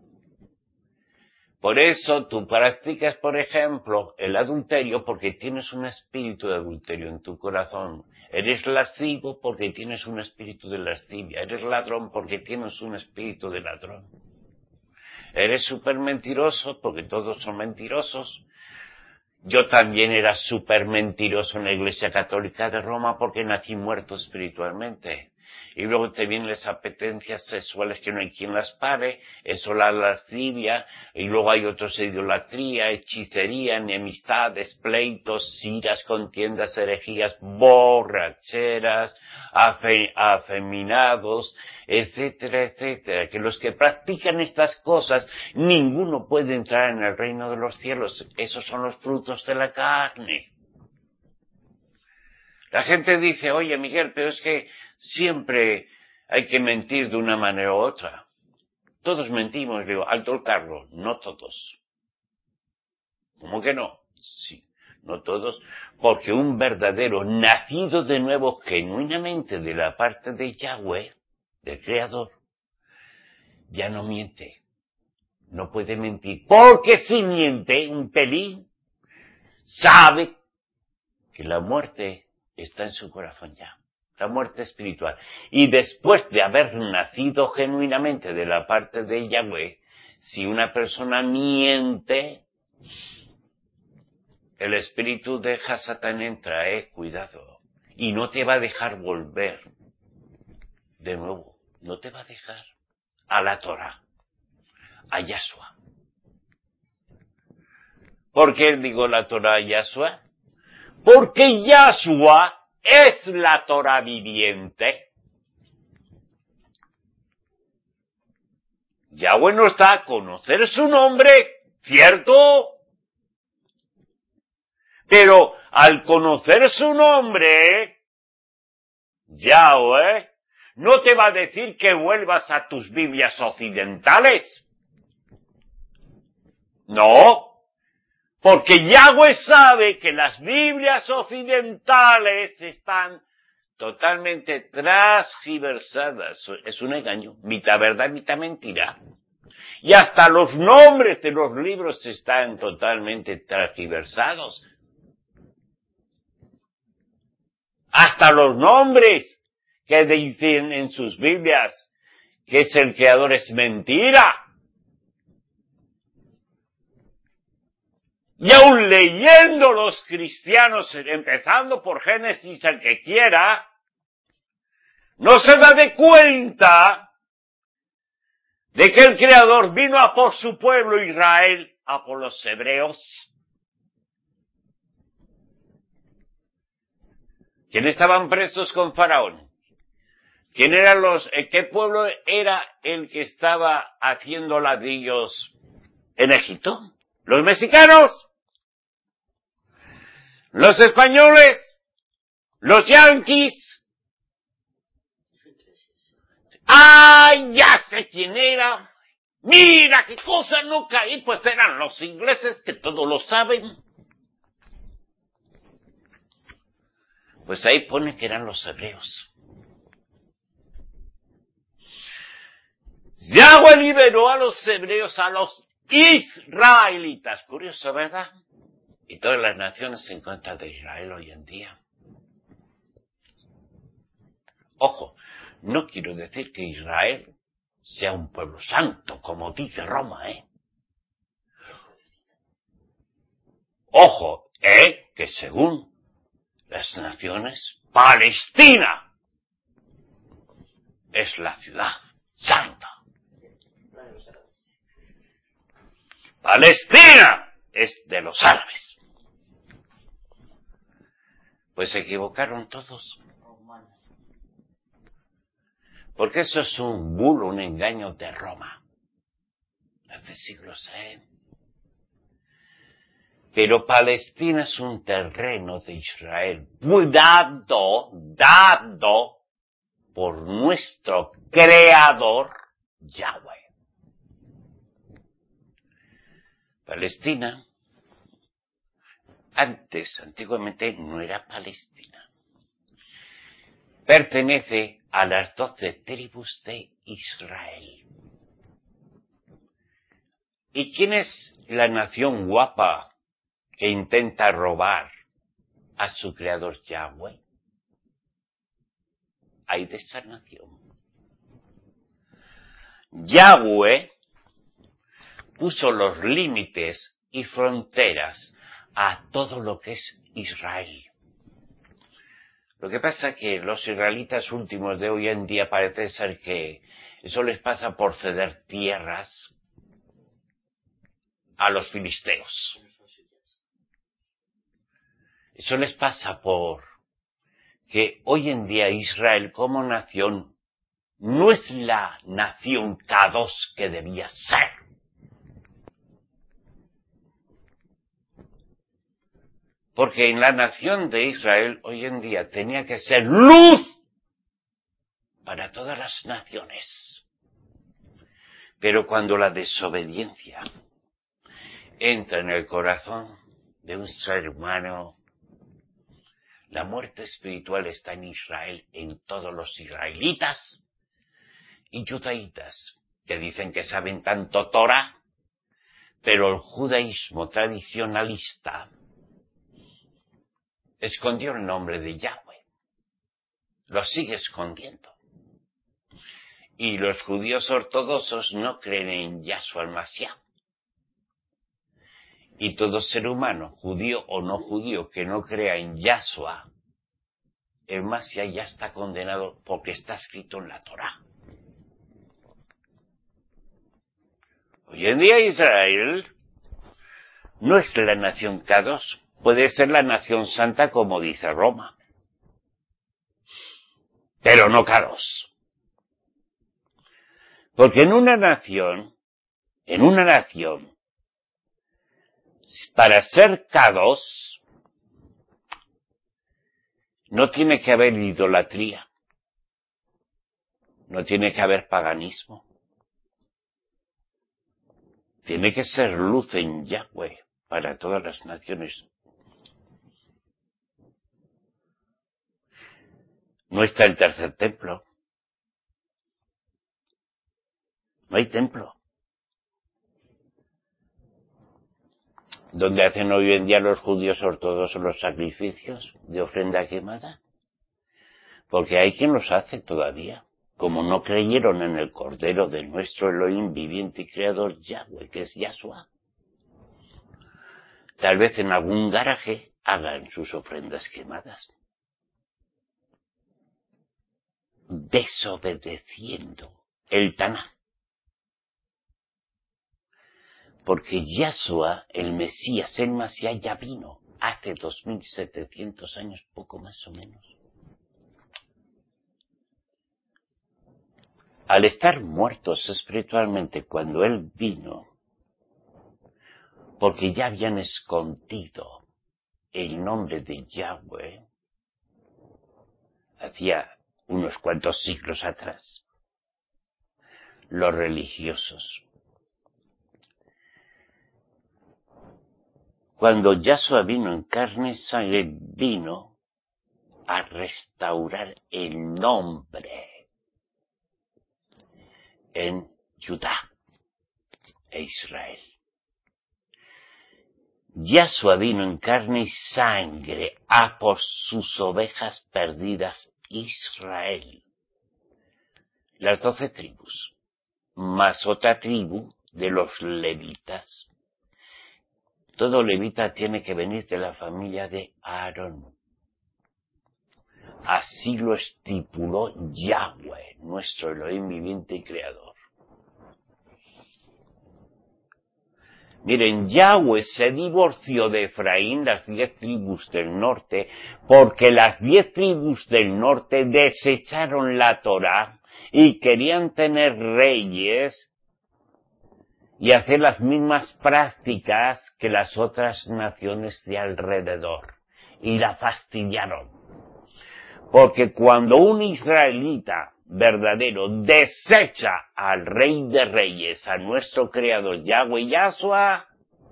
Por eso tú practicas, por ejemplo, el adulterio porque tienes un espíritu de adulterio en tu corazón. Eres lascivo porque tienes un espíritu de lascivia. Eres ladrón porque tienes un espíritu de ladrón. Eres súper mentiroso porque todos son mentirosos. Yo también era súper mentiroso en la Iglesia Católica de Roma porque nací muerto espiritualmente. Y luego te vienen las apetencias sexuales que no hay quien las pare, eso la lascivia, y luego hay otros idolatría, hechicería, enemistades, pleitos, iras, contiendas, herejías, borracheras, afe, afeminados, etcétera, etcétera. Que los que practican estas cosas, ninguno puede entrar en el reino de los cielos. Esos son los frutos de la carne. La gente dice, oye Miguel, pero es que siempre hay que mentir de una manera u otra. Todos mentimos, digo, alto el carro, no todos. ¿Cómo que no? Sí, no todos, porque un verdadero nacido de nuevo genuinamente de la parte de Yahweh, del Creador, ya no miente, no puede mentir, porque si miente un pelín, sabe que la muerte está en su corazón ya, la muerte espiritual. Y después de haber nacido genuinamente de la parte de Yahweh, si una persona miente, el espíritu de Hasatán entra, eh, cuidado, y no te va a dejar volver de nuevo, no te va a dejar a la Torah, a Yahshua. ¿Por qué digo la Torah a Yahshua? Porque Yahshua es la Torah viviente. Yahweh nos da a conocer su nombre, ¿cierto? Pero al conocer su nombre, Yahweh no te va a decir que vuelvas a tus Biblias occidentales. No. Porque Yahweh sabe que las Biblias occidentales están totalmente transgiversadas. Es un engaño, mitad verdad, mitad mentira. Y hasta los nombres de los libros están totalmente transgiversados. Hasta los nombres que dicen en sus Biblias que es el creador es mentira. Y aún leyendo los cristianos, empezando por Génesis, el que quiera, no se da de cuenta de que el creador vino a por su pueblo Israel, a por los hebreos. ¿Quién estaban presos con Faraón? ¿Quién eran los, eh, qué pueblo era el que estaba haciendo ladrillos en Egipto? ¿Los mexicanos? ¿Los españoles? ¿Los yanquis? ¡Ah, ya sé quién era! ¡Mira qué cosa no caí! Pues eran los ingleses, que todos lo saben. Pues ahí pone que eran los hebreos. Yahweh liberó a los hebreos, a los israelitas. Curioso, ¿verdad? Y todas las naciones en contra de Israel hoy en día. Ojo, no quiero decir que Israel sea un pueblo santo, como dice Roma, ¿eh? Ojo, ¿eh? Que según las naciones, Palestina es la ciudad santa. Palestina es de los árabes. Pues se equivocaron todos. Porque eso es un bulo, un engaño de Roma. Hace siglos, ¿eh? Pero Palestina es un terreno de Israel, dado, dado por nuestro creador, Yahweh. Palestina, antes, antiguamente, no era Palestina. Pertenece a las doce tribus de Israel. ¿Y quién es la nación guapa que intenta robar a su creador Yahweh? Hay de esa nación. Yahweh puso los límites y fronteras a todo lo que es Israel. Lo que pasa es que los israelitas últimos de hoy en día parece ser que eso les pasa por ceder tierras a los filisteos. Eso les pasa por que hoy en día Israel como nación no es la nación Kadosh que debía ser. Porque en la nación de Israel hoy en día tenía que ser luz para todas las naciones. Pero cuando la desobediencia entra en el corazón de un ser humano, la muerte espiritual está en Israel, en todos los israelitas y judaítas, que dicen que saben tanto Torah, pero el judaísmo tradicionalista escondió el nombre de Yahweh. Lo sigue escondiendo. Y los judíos ortodoxos no creen en Yahshua el Mashiach. Y todo ser humano, judío o no judío, que no crea en Yahshua el Mashiach, ya está condenado porque está escrito en la Torah. Hoy en día Israel no es la nación Kadosh. Puede ser la nación santa como dice Roma, pero no Kadosh. Porque en una nación, en una nación, para ser Kadosh, no tiene que haber idolatría, no tiene que haber paganismo, tiene que ser luz en Yahweh para todas las naciones. No está el tercer templo. No hay templo. ¿Dónde hacen hoy en día los judíos ortodoxos los sacrificios de ofrenda quemada? Porque hay quien los hace todavía. como no creyeron en el Cordero de nuestro Elohim viviente y creador Yahweh, que es Yahshua, tal vez en algún garaje hagan sus ofrendas quemadas, desobedeciendo el Tanaj. Porque Yahshua, el Mesías, el Masías, ya vino hace dos mil setecientos años, poco más o menos. Al estar muertos espiritualmente cuando Él vino, porque ya habían escondido el nombre de Yahweh, hacía unos cuantos siglos atrás, los religiosos. Cuando Yahshua vino en carne y sangre, vino a restaurar el nombre en Judá e Israel. Yahshua vino en carne y sangre a por sus ovejas perdidas Israel. Las doce tribus, más otra tribu de los levitas. Todo levita tiene que venir de la familia de Aarón. Así lo estipuló Yahweh, nuestro Elohim viviente y creador. Miren, Yahweh se divorció de Efraín, las diez tribus del norte, porque las diez tribus del norte desecharon la Torá y querían tener reyes y hacer las mismas prácticas que las otras naciones de alrededor. Y la fastidiaron. Porque cuando un israelita verdadero desecha al Rey de Reyes, a nuestro Creador Yahweh Yahshua,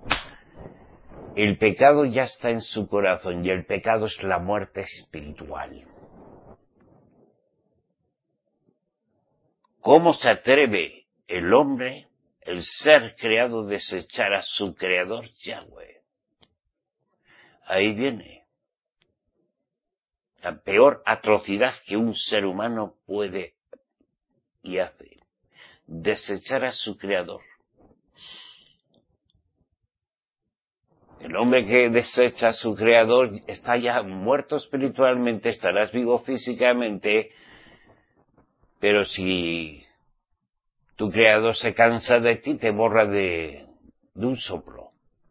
el pecado ya está en su corazón y el pecado es la muerte espiritual. ¿Cómo se atreve el hombre, el ser creado, a desechar a su Creador Yahweh? Ahí viene la peor atrocidad que un ser humano puede y hace, desechar a su Creador. El hombre que desecha a su Creador está ya muerto espiritualmente, estarás vivo físicamente, pero si tu Creador se cansa de ti, te borra de, de un soplo.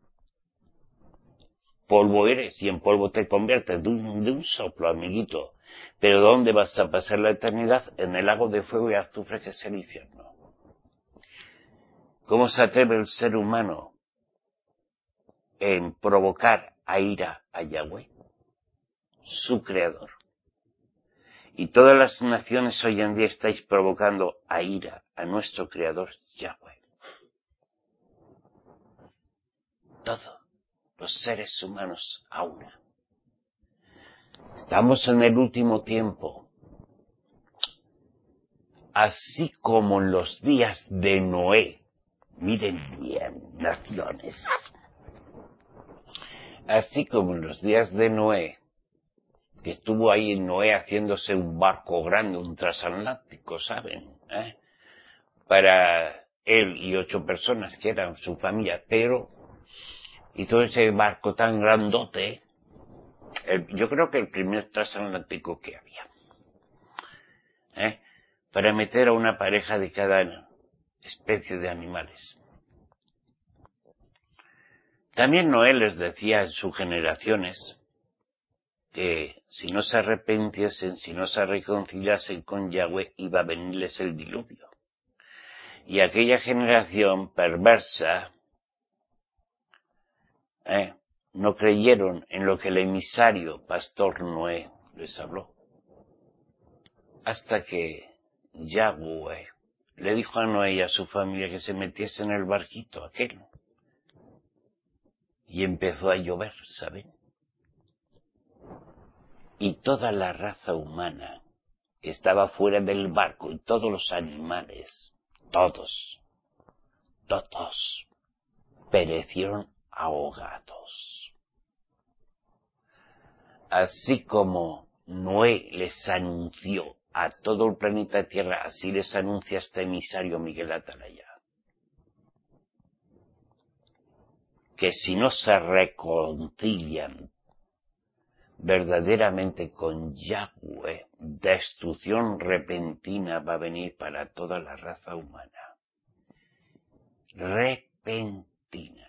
Polvo eres y en polvo te conviertes de un, de un soplo, amiguito. Pero ¿dónde vas a pasar la eternidad? En el lago de fuego y azufre que es el infierno. ¿Cómo se atreve el ser humano en provocar a ira a Yahweh, su Creador? Y todas las naciones hoy en día estáis provocando a ira a nuestro Creador Yahweh. Todos los seres humanos a una. Estamos en el último tiempo. Así como en los días de Noé. Miren bien, naciones. Así como en los días de Noé, que estuvo ahí Noé haciéndose un barco grande, un transatlántico, ¿saben? ¿Eh? Para él y ocho personas que eran su familia, pero hizo ese barco tan grandote, el, yo creo que el primer transatlántico que había, ¿eh? Para meter a una pareja de cada especie de animales. También Noé les decía en sus generaciones que si no se arrepintiesen, si no se reconciliasen con Yahweh, iba a venirles el diluvio. Y aquella generación perversa eh, no creyeron en lo que el emisario pastor Noé les habló. Hasta que Yahweh le dijo a Noé y a su familia que se metiese en el barquito aquel. Y empezó a llover, ¿saben? Y toda la raza humana que estaba fuera del barco y todos los animales, todos, todos, perecieron ahogados. Así como Noé les anunció a todo el planeta Tierra, así les anuncia este emisario Miguel Atalaya, que si no se reconcilian verdaderamente con Yahweh, destrucción repentina va a venir para toda la raza humana. Repentina.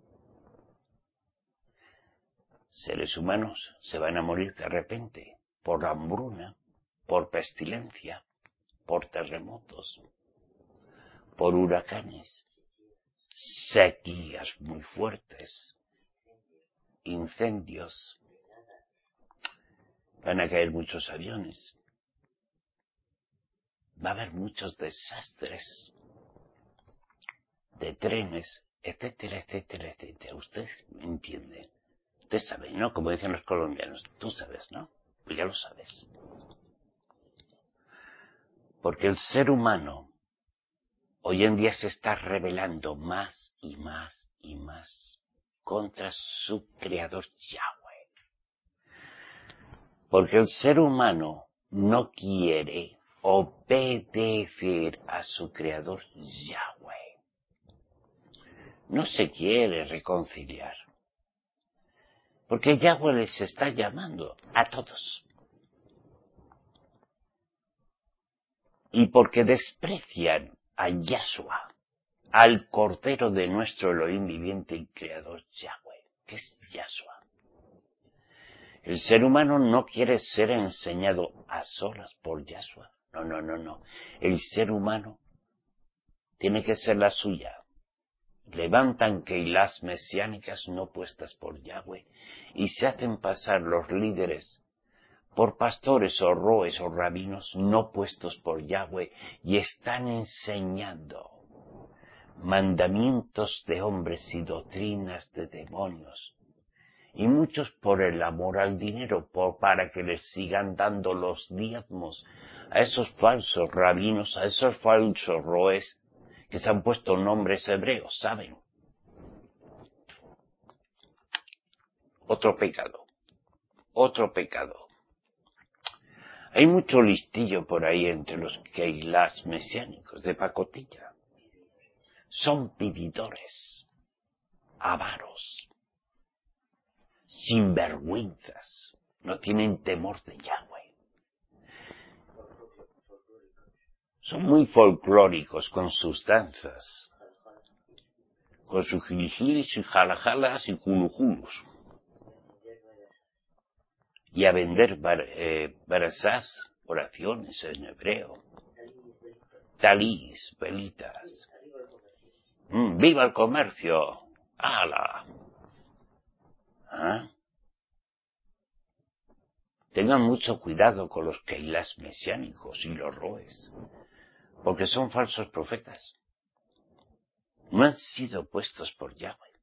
Seres humanos se van a morir de repente por hambruna, por pestilencia, por terremotos, por huracanes, sequías muy fuertes, incendios. Van a caer muchos aviones. Va a haber muchos desastres de trenes, etcétera, etcétera, etcétera. Usted entiende. Usted sabe, ¿no? Como dicen los colombianos. Tú sabes, ¿no? Pues ya lo sabes. Porque el ser humano hoy en día se está rebelando más y más y más contra su creador Yahweh. Porque el ser humano no quiere obedecer a su creador Yahweh. No se quiere reconciliar. Porque Yahweh les está llamando a todos. Y porque desprecian a Yahshua, al Cordero de nuestro Elohim viviente y creador Yahweh, que es Yahshua. El ser humano no quiere ser enseñado a solas por Yahshua. No, no, no, no. El ser humano tiene que ser la suya. Levantan keilas mesiánicas no puestas por Yahweh y se hacen pasar los líderes por pastores o roes o rabinos no puestos por Yahweh y están enseñando mandamientos de hombres y doctrinas de demonios. Y muchos por el amor al dinero, por, para que les sigan dando los diezmos a esos falsos rabinos, a esos falsos roes que se han puesto nombres hebreos, ¿saben? Otro pecado, otro pecado. Hay mucho listillo por ahí entre los keilas mesiánicos de pacotilla. Son vividores, avaros, sinvergüenzas, no tienen temor de Yahweh. Son muy folclóricos con sus danzas, con sus jilijilis y jalajalas y culujulus. Y a vender bar, eh, barazás, oraciones en hebreo, talís, velitas. Mm, ¡Viva el comercio! ¡Hala! ¿Ah? Tengan mucho cuidado con los keilas mesiánicos y los roes, porque son falsos profetas. No han sido puestos por Yahweh.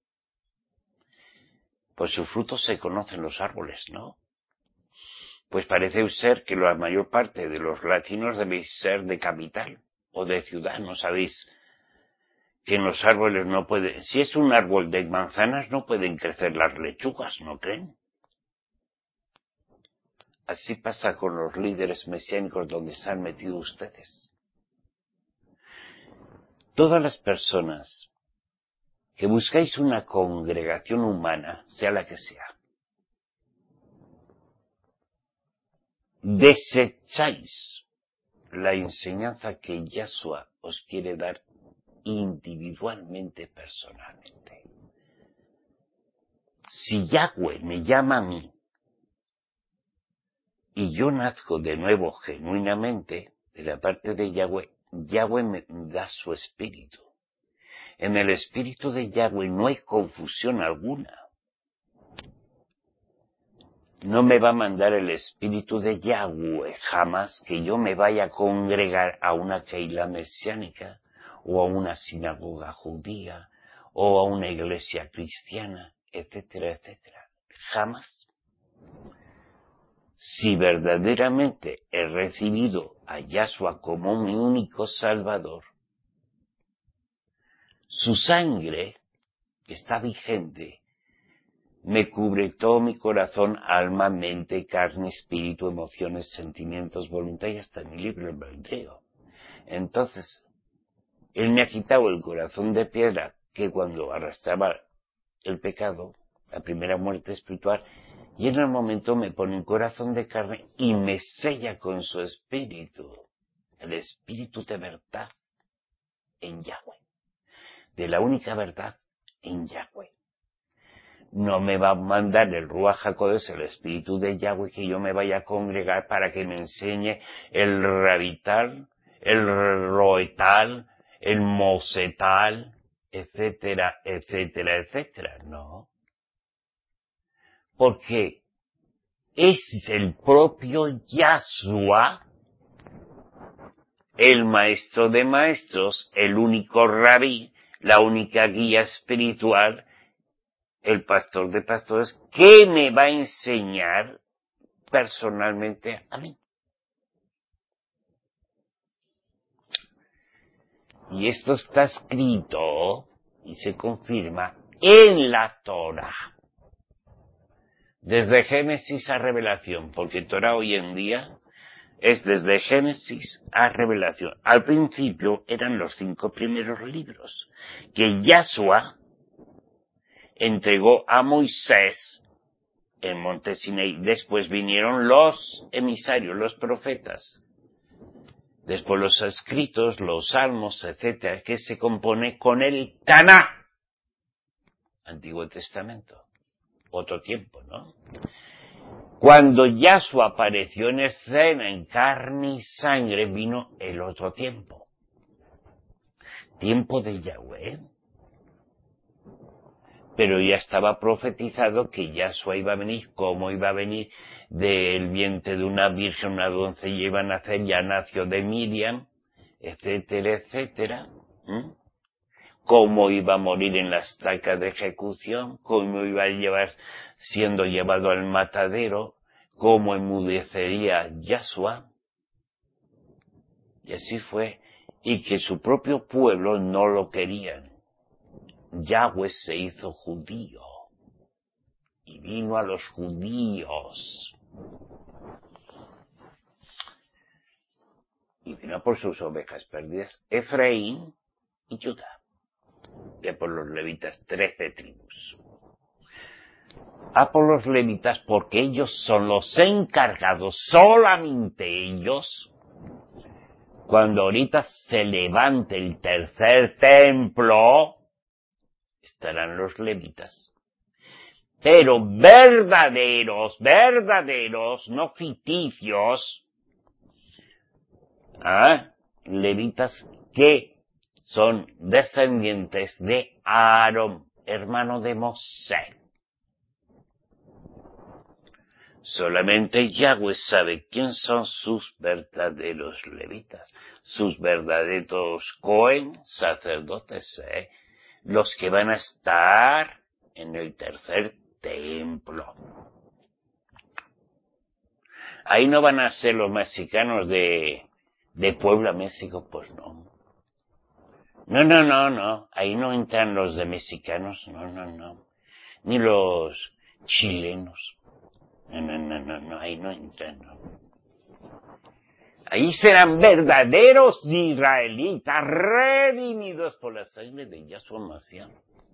Por sus frutos se conocen los árboles, ¿no? Pues parece ser que la mayor parte de los latinos debéis ser de capital o de ciudad, ¿no sabéis? Que en los árboles no pueden, si es un árbol de manzanas no pueden crecer las lechugas, ¿no creen? Así pasa con los líderes mesiánicos donde se han metido ustedes. Todas las personas que buscáis una congregación humana, sea la que sea, desecháis la enseñanza que Yahshua os quiere dar individualmente, personalmente. Si Yahweh me llama a mí y yo nazco de nuevo genuinamente de la parte de Yahweh, Yahweh me da su espíritu. En el espíritu de Yahweh no hay confusión alguna. No me va a mandar el espíritu de Yahweh jamás que yo me vaya a congregar a una keila mesiánica o a una sinagoga judía o a una iglesia cristiana, etcétera, etcétera. Jamás. Si verdaderamente he recibido a Yahshua como mi único Salvador, su sangre, que está vigente, me cubre todo mi corazón, alma, mente, carne, espíritu, emociones, sentimientos, voluntad y hasta mi libre albedrío. Entonces, Él me ha quitado el corazón de piedra que cuando arrastraba el pecado, la primera muerte espiritual, y en el momento me pone un corazón de carne y me sella con su espíritu, el espíritu de verdad en Yahweh, de la única verdad en Yahweh. No me va a mandar el Ruach HaKodesh, el espíritu de Yahweh, que yo me vaya a congregar para que me enseñe el Rabital, el Roetal, el Mosetal, etcétera, etcétera, etcétera. No. Porque es el propio Yahshua, el maestro de maestros, el único rabí, la única guía espiritual, el pastor de pastores, que me va a enseñar personalmente a mí. Y esto está escrito y se confirma en la Torah. Desde Génesis a Revelación, porque Torah hoy en día es desde Génesis a Revelación. Al principio eran los cinco primeros libros que Yahshua entregó a Moisés en Monte Sinaí. Después vinieron los emisarios, los profetas. Después los escritos, los salmos, etcétera, que se compone con el Taná, Antiguo Testamento. Otro tiempo, ¿no? Cuando Yahshua apareció en escena en carne y sangre, vino el otro tiempo. Tiempo de Yahweh. Pero ya estaba profetizado que Yahshua iba a venir, cómo iba a venir del vientre de una virgen, una doncella iba a nacer, ya nació de Miriam, etcétera, etcétera. ¿Mm? Cómo iba a morir en la estaca de ejecución, cómo iba a llevar, siendo llevado al matadero, cómo enmudecería Yahshua. Y así fue, y que su propio pueblo no lo querían. Yahweh se hizo judío y vino a los judíos y vino por sus ovejas perdidas, Efraín y Judá, que por los levitas, trece tribus. A por los levitas porque ellos son los encargados, solamente ellos, cuando ahorita se levante el tercer templo, estarán los levitas. Pero verdaderos, verdaderos, no ficticios, ¿ah? Levitas que son descendientes de Aarón, hermano de Mosé. Solamente Yahweh sabe quién son sus verdaderos levitas, sus verdaderos Cohen, sacerdotes, ¿eh? Los que van a estar en el tercer templo. Ahí no van a ser los mexicanos de, de Puebla, México, pues no. No, no, no, no. Ahí no entran los de mexicanos, no, no, no. Ni los chilenos. No, no, no, no, no. Ahí no entran, no. Ahí serán verdaderos israelitas, redimidos por la sangre de Yahshua Mashiach.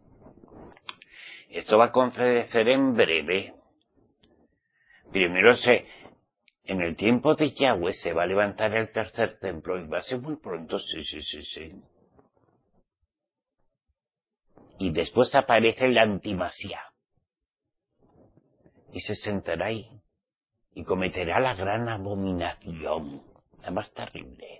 Esto va a acontecer en breve. Primero se, en el tiempo de Yahweh se va a levantar el tercer templo y va a ser muy pronto, sí, sí, sí, sí. Y después aparece el antimasía. Y se sentará ahí y cometerá la gran abominación, la más terrible.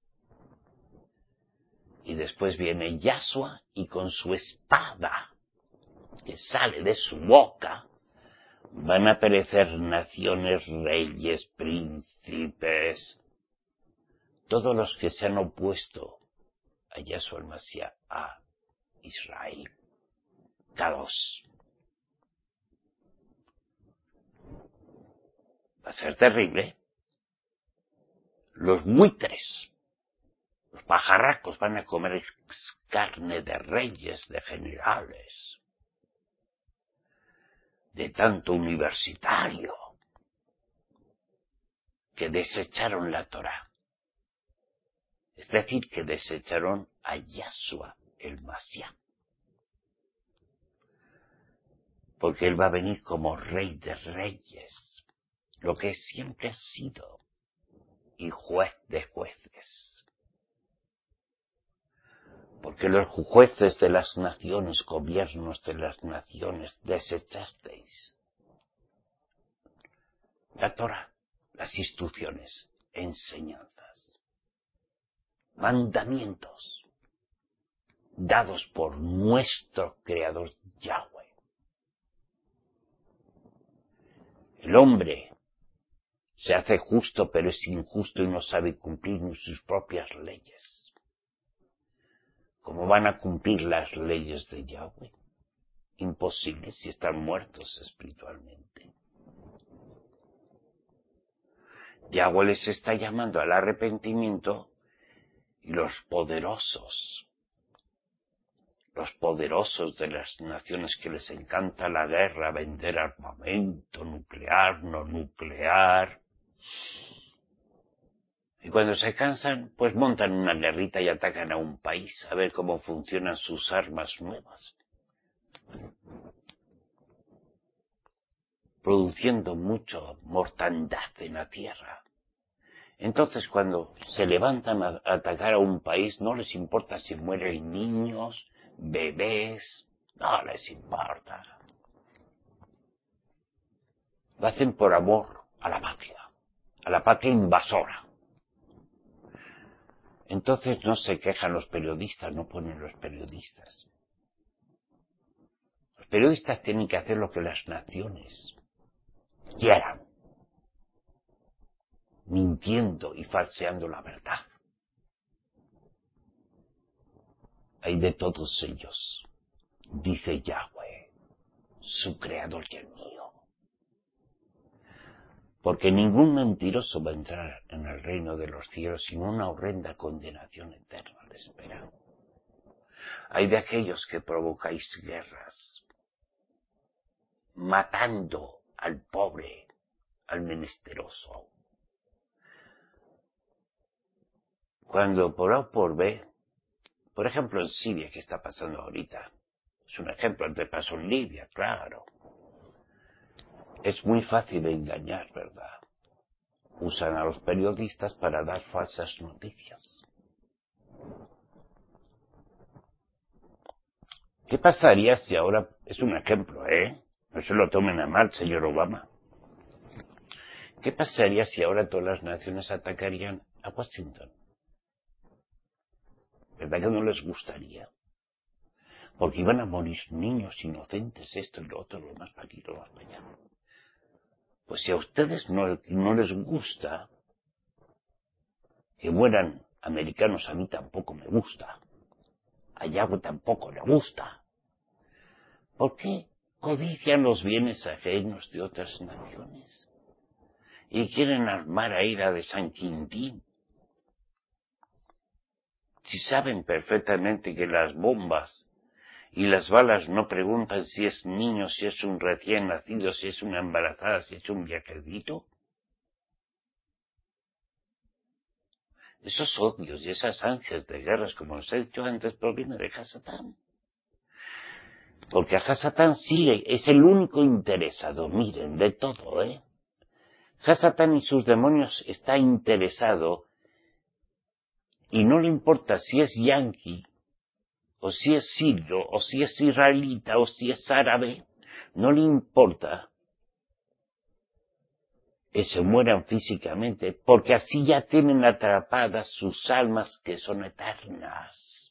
Y después viene Yahshua y con su espada que sale de su boca van a perecer naciones, reyes, príncipes, todos los que se han opuesto a Yahshua el Mashiach, a Israel. Caos. Va a ser terrible. Los buitres, los pajarracos van a comer carne de reyes, de generales. de tanto universitario que desecharon la Torá. Es decir, que desecharon a Yahshua, el Mashiach. Porque Él va a venir como Rey de Reyes, lo que siempre ha sido, y Juez de Jueces. Porque los jueces de las naciones, gobiernos de las naciones, desechasteis la Torá, las instrucciones, enseñanzas, mandamientos dados por nuestro Creador Yahweh. El hombre se hace justo, pero es injusto y no sabe cumplir ni sus propias leyes. ¿Cómo van a cumplir las leyes de Yahweh? Imposible si están muertos espiritualmente. Yahweh les está llamando al arrepentimiento y los poderosos, los poderosos de las naciones que les encanta la guerra, vender armamento nuclear, no nuclear. Y cuando se cansan, pues montan una guerrita y atacan a un país a ver cómo funcionan sus armas nuevas. Produciendo mucha mortandad en la tierra. Entonces, cuando se levantan a atacar a un país, no les importa si mueren niños, bebés, no les importa. Lo hacen por amor a la patria, a la patria invasora. Entonces no se quejan los periodistas, no ponen los periodistas. Los periodistas tienen que hacer lo que las naciones quieran, mintiendo y falseando la verdad. Hay de todos ellos, dice Yahweh, su creador y el mío. Porque ningún mentiroso va a entrar en el reino de los cielos sin una horrenda condenación eterna le espera. Hay de aquellos que provocáis guerras, matando al pobre, al menesteroso. Cuando por A o por B, por ejemplo en Siria, que está pasando ahorita, es un ejemplo, antes pasó en Libia, claro. Es muy fácil de engañar, ¿verdad? Usan a los periodistas para dar falsas noticias. ¿Qué pasaría si ahora, es un ejemplo, ¿eh? No se lo tomen a mal, señor Obama. ¿Qué pasaría si ahora todas las naciones atacarían a Washington? ¿Verdad que no les gustaría? Porque iban a morir niños inocentes, esto y lo otro, lo más para aquí, lo más para allá. Pues si a ustedes no, no les gusta que mueran americanos, a mí tampoco me gusta. A Yahweh tampoco le gusta. ¿Por qué codician los bienes ajenos de otras naciones? Y quieren armar a ira de San Quintín. Si saben perfectamente que las bombas y las balas no preguntan si es niño, si es un recién nacido, si es una embarazada, si es un viajecito. Esos odios y esas ansias de guerras, como os he dicho antes, provienen de Hasatán. Porque a Hasatán sí es el único interesado, miren, de todo, ¿eh? Hasatán y sus demonios está interesado y no le importa si es yanqui, o si es sirio, o si es israelita, o si es árabe, no le importa que se mueran físicamente, porque así ya tienen atrapadas sus almas que son eternas.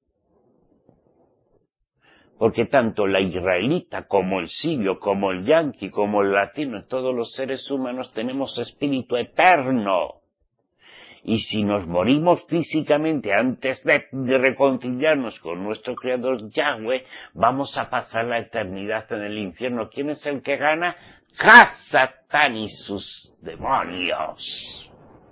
Porque tanto la israelita, como el sirio, como el yanqui, como el latino, todos los seres humanos tenemos espíritu eterno. Y si nos morimos físicamente antes de, de reconciliarnos con nuestro Creador Yahweh, vamos a pasar la eternidad en el infierno. ¿Quién es el que gana? Hasatán y sus demonios.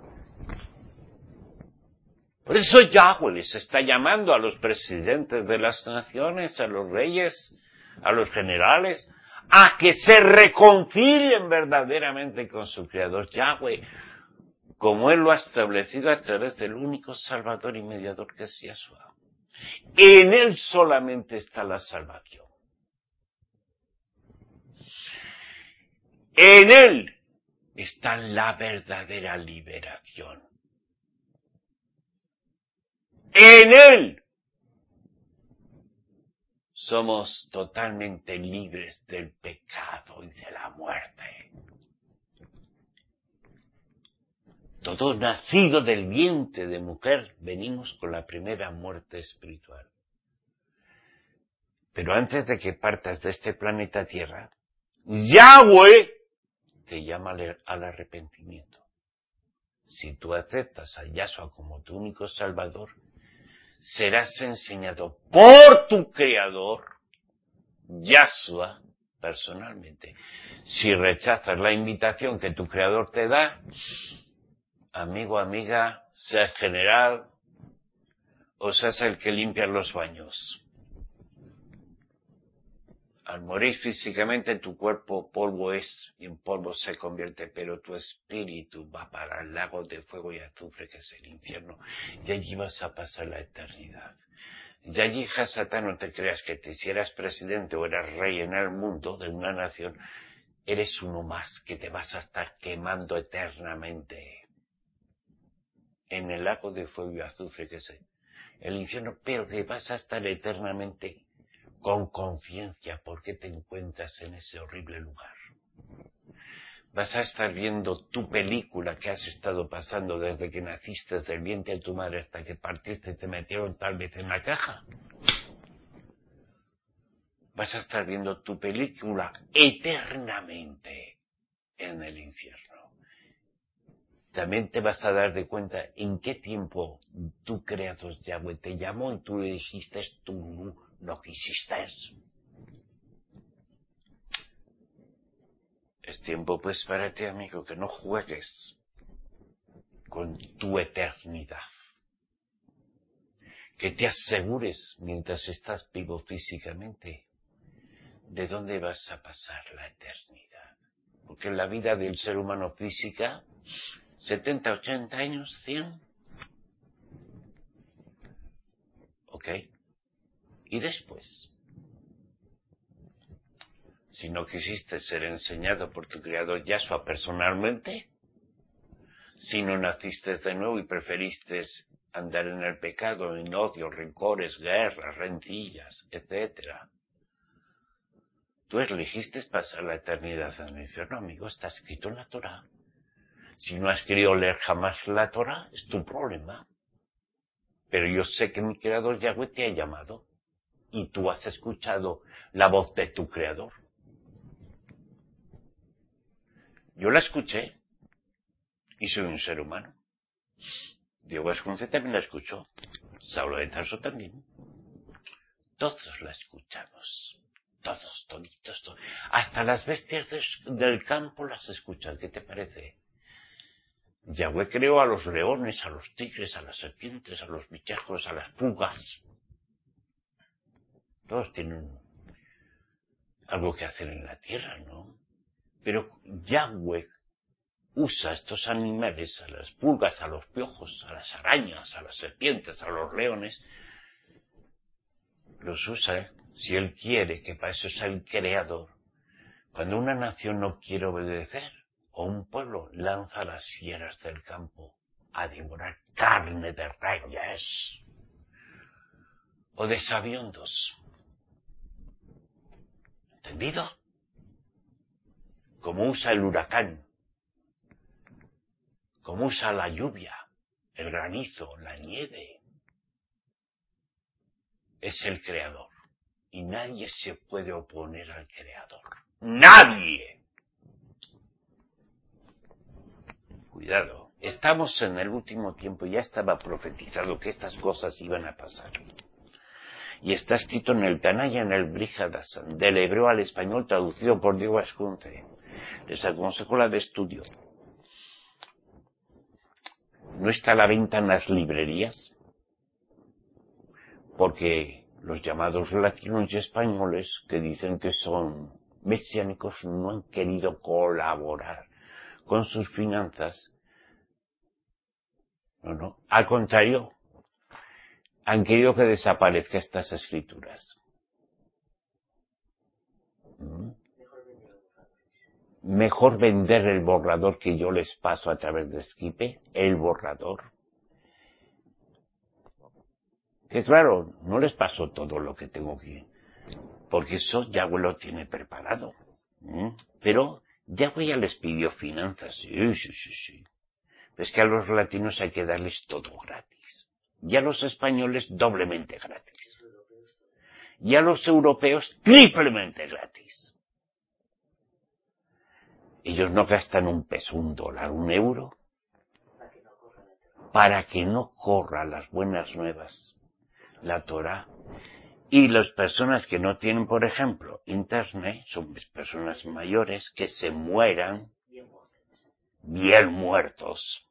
Por eso Yahweh les está llamando a los presidentes de las naciones, a los reyes, a los generales, a que se reconcilien verdaderamente con su Creador, Yahweh, como Él lo ha establecido a través del único Salvador y Mediador que es Yahshua. En Él solamente está la salvación. En Él está la verdadera liberación. En Él somos totalmente libres del pecado y de la muerte. Todos nacidos del vientre de mujer venimos con la primera muerte espiritual. Pero antes de que partas de este planeta Tierra, Yahweh te llama al arrepentimiento. Si tú aceptas a Yahshua como tu único Salvador, serás enseñado por tu Creador, Yahshua, personalmente. Si rechazas la invitación que tu Creador te da, amigo, amiga, seas general o seas el que limpia los baños. Al morir físicamente tu cuerpo polvo es y en polvo se convierte, pero tu espíritu va para el lago de fuego y azufre que es el infierno y allí vas a pasar la eternidad. Y allí, Hasatán, no te creas que te hicieras presidente o eras rey en el mundo de una nación, eres uno más que te vas a estar quemando eternamente en el lago de fuego y azufre que es el infierno, pero que vas a estar eternamente con conciencia porque te encuentras en ese horrible lugar. Vas a estar viendo tu película que has estado pasando desde que naciste del vientre de tu madre hasta que partiste y te metieron tal vez en la caja. Vas a estar viendo tu película eternamente en el infierno. También te vas a dar de cuenta en qué tiempo tu Creador Yahweh te llamó y tú le dijiste, tú no quisiste. Es tiempo pues para ti, amigo, que no juegues con tu eternidad. Que te asegures, mientras estás vivo físicamente, de dónde vas a pasar la eternidad. Porque en la vida del ser humano física, setenta, ochenta años, cien. ¿Ok? Y después, si no quisiste ser enseñado por tu Creador Yahshua personalmente, si no naciste de nuevo y preferiste andar en el pecado, en odio, rencores, guerras, rencillas, etcétera, tú elegiste pasar la eternidad en el infierno, amigo, está escrito en la Torá. Si no has querido leer jamás la Torá, es tu problema. Pero yo sé que mi Creador Yahweh te ha llamado y tú has escuchado la voz de tu Creador. Yo la escuché y soy un ser humano. Diego Vasconce también la escuchó. Saulo de Tarso también. Todos la escuchamos. Todos, toditos, todos. Hasta las bestias de, del campo las escuchan. ¿Qué te parece? Yahweh creó a los leones, a los tigres, a las serpientes, a los bichejos, a las pulgas. Todos tienen algo que hacer en la tierra, ¿no? Pero Yahweh usa a estos animales, a las pulgas, a los piojos, a las arañas, a las serpientes, a los leones. Los usa, ¿eh? Si Él quiere, que para eso es el Creador. Cuando una nación no quiere obedecer, o un pueblo lanza a las fieras del campo a devorar carne de reyes o de sabiondos. ¿Entendido? Como usa el huracán, como usa la lluvia, el granizo, la nieve. Es el Creador. Y nadie se puede oponer al Creador. ¡Nadie! Cuidado. Estamos en el último tiempo. Ya estaba profetizado que estas cosas iban a pasar. Y está escrito en el Taná y en el Brit Hadashah, del hebreo al español, traducido por Diego Vasconce. Les aconsejo la de estudio. No está a la venta en las librerías, porque los llamados latinos y españoles, que dicen que son mesiánicos no han querido colaborar con sus finanzas. No, no. Al contrario, han querido que desaparezcan estas escrituras. ¿Mm? Mejor vender el borrador que yo les paso a través de Skype, el borrador. Que claro, no les paso todo lo que tengo que, porque eso Yahweh lo tiene preparado. ¿Mm? Pero Yahweh ya les pidió finanzas, sí, sí, sí, sí. Pero es que a los latinos hay que darles todo gratis. Y a los españoles doblemente gratis. Y a los europeos triplemente gratis. Ellos no gastan un peso, un dólar, un euro, para que no corra las buenas nuevas, la Torá. Y las personas que no tienen, por ejemplo, internet, son personas mayores que se mueran bien muertos.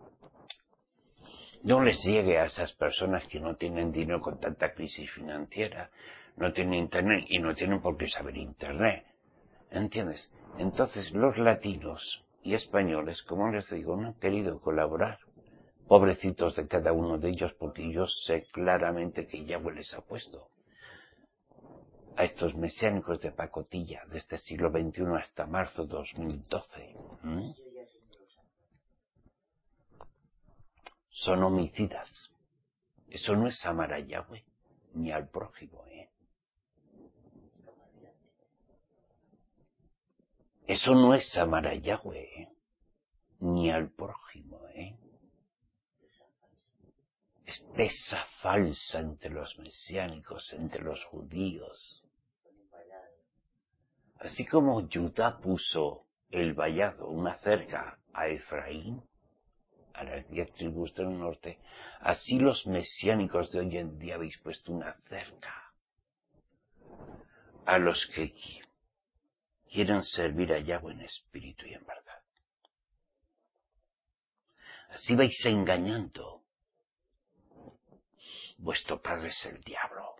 No les llegue a esas personas que no tienen dinero con tanta crisis financiera, no tienen internet y no tienen por qué saber internet. ¿Entiendes? Entonces los latinos y españoles, como les digo, no han querido colaborar. Pobrecitos de cada uno de ellos, porque yo sé claramente que Yahweh les ha puesto a estos mesiánicos de pacotilla de este siglo veintiuno hasta marzo de dos mil doce. ¿Mm? Son homicidas. Eso no es amar a Yahweh ni al prójimo, ¿eh? Eso no es amar a Yahweh, ¿eh? Ni al prójimo, ¿eh? Es pesa falsa entre los mesiánicos, entre los judíos. Así como Judá puso el vallado, una cerca a Efraín, a las diez tribus del norte, así los mesiánicos de hoy en día habéis puesto una cerca a los que quieren servir a Yahweh en espíritu y en verdad. Así vais engañando. Vuestro padre es el diablo.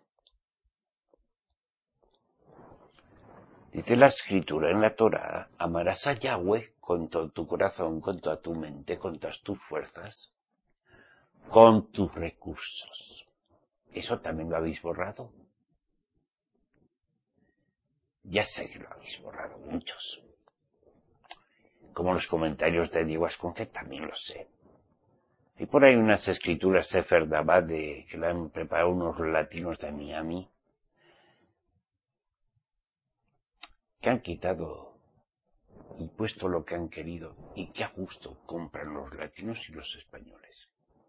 Dice la escritura en la Torá, amarás a Yahweh con todo tu corazón, con toda tu mente, con todas tus fuerzas, con tus recursos. ¿Eso también lo habéis borrado? Ya sé que lo habéis borrado muchos. Como los comentarios de Diego Asconce, también lo sé. Y por ahí unas escrituras Sefer Dabad de, que la han preparado unos latinos de Miami, que han quitado y puesto lo que han querido, y que a gusto compran los latinos y los españoles.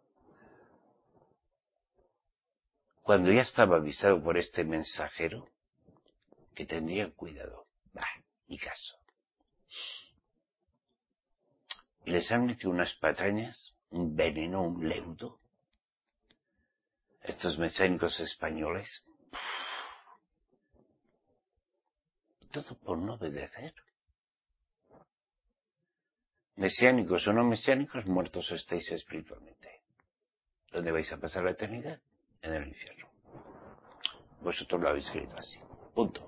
Cuando ya estaba avisado por este mensajero, que tendrían cuidado. Bah, ni caso. Y les han metido unas patrañas, un veneno, un leudo. Estos mesiánicos españoles. Todo por no obedecer. Mesiánicos o no mesiánicos, muertos estáis espiritualmente. ¿Dónde vais a pasar la eternidad? En el infierno. Vosotros lo habéis escrito así. Punto.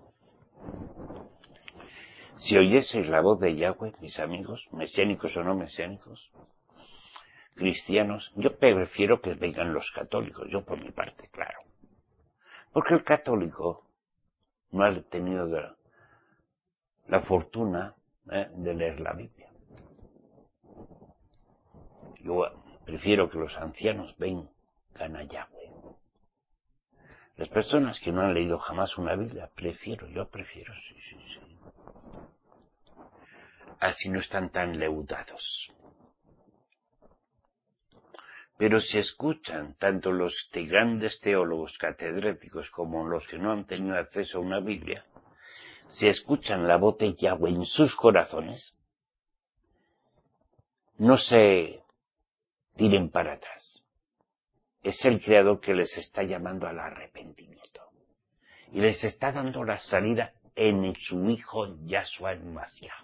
Si oyeseis la voz de Yahweh, mis amigos, mesiánicos o no mesiánicos, cristianos, yo prefiero que vengan los católicos, yo por mi parte, claro. Porque el católico no ha tenido la, la fortuna eh, de leer la Biblia. Yo prefiero que los ancianos vengan a Yahweh. Las personas que no han leído jamás una Biblia, prefiero, yo prefiero, sí, sí, sí. Así no están tan leudados. Pero si escuchan tanto los grandes teólogos catedráticos como los que no han tenido acceso a una Biblia, si escuchan la voz de Yahweh en sus corazones, no se tiren para atrás. Es el Creador que les está llamando al arrepentimiento. Y les está dando la salida en su Hijo Yahshua el Mashiach.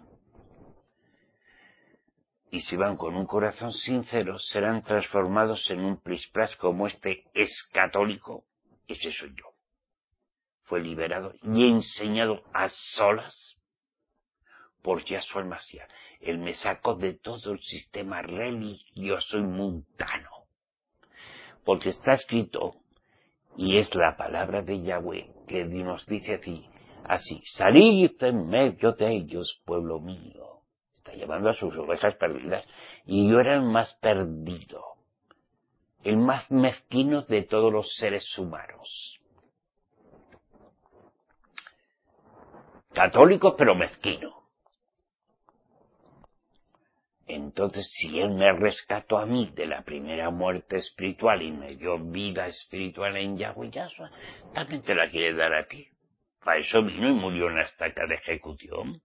Y si van con un corazón sincero, serán transformados en un plisplas como este es católico. Ese soy yo. Fue liberado y enseñado a solas por Yahshua el Mashiach. Él me sacó de todo el sistema religioso y mundano. Porque está escrito, y es la palabra de Yahweh, que nos dice así, así, salid en medio de ellos, pueblo mío. Está llamando a sus ovejas perdidas, y yo era el más perdido, el más mezquino de todos los seres humanos. Católico, pero mezquino. Entonces, si Él me rescató a mí de la primera muerte espiritual y me dio vida espiritual en Yahweh Yahshua, también te la quiere dar a ti. Para eso vino y murió en la estaca de ejecución.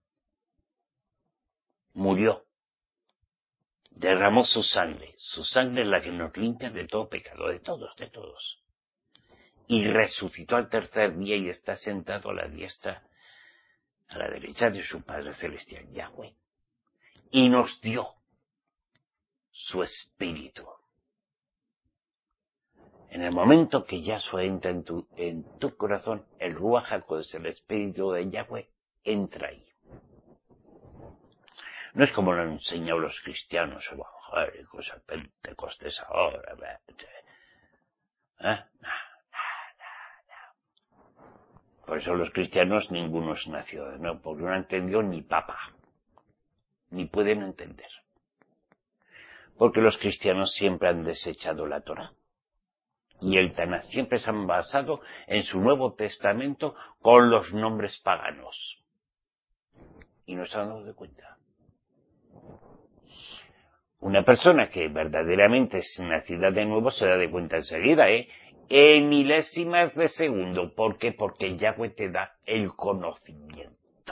Murió. Derramó su sangre. Su sangre es la que nos limpia de todo pecado, de todos, de todos. Y resucitó al tercer día y está sentado a la diestra, a la derecha de su Padre Celestial, Yahweh. Y nos dio su espíritu. En el momento que Yahshua entra en tu, en tu corazón, el Ruach HaKodesh, el espíritu de Yahweh, entra ahí. No es como lo han enseñado los cristianos evangélicos, el Pentecostés ahora. ¿Eh? No, no, no. Por eso los cristianos ninguno es nacido, no, porque no han entendido ni papa, ni pueden entender. Porque los cristianos siempre han desechado la Torá. Y el Tanaj siempre se han basado en su Nuevo Testamento con los nombres paganos. Y no se han dado de cuenta. Una persona que verdaderamente es nacida de nuevo se da de cuenta enseguida, ¿eh? En milésimas de segundo. ¿Por qué? Porque Yahweh te da el conocimiento.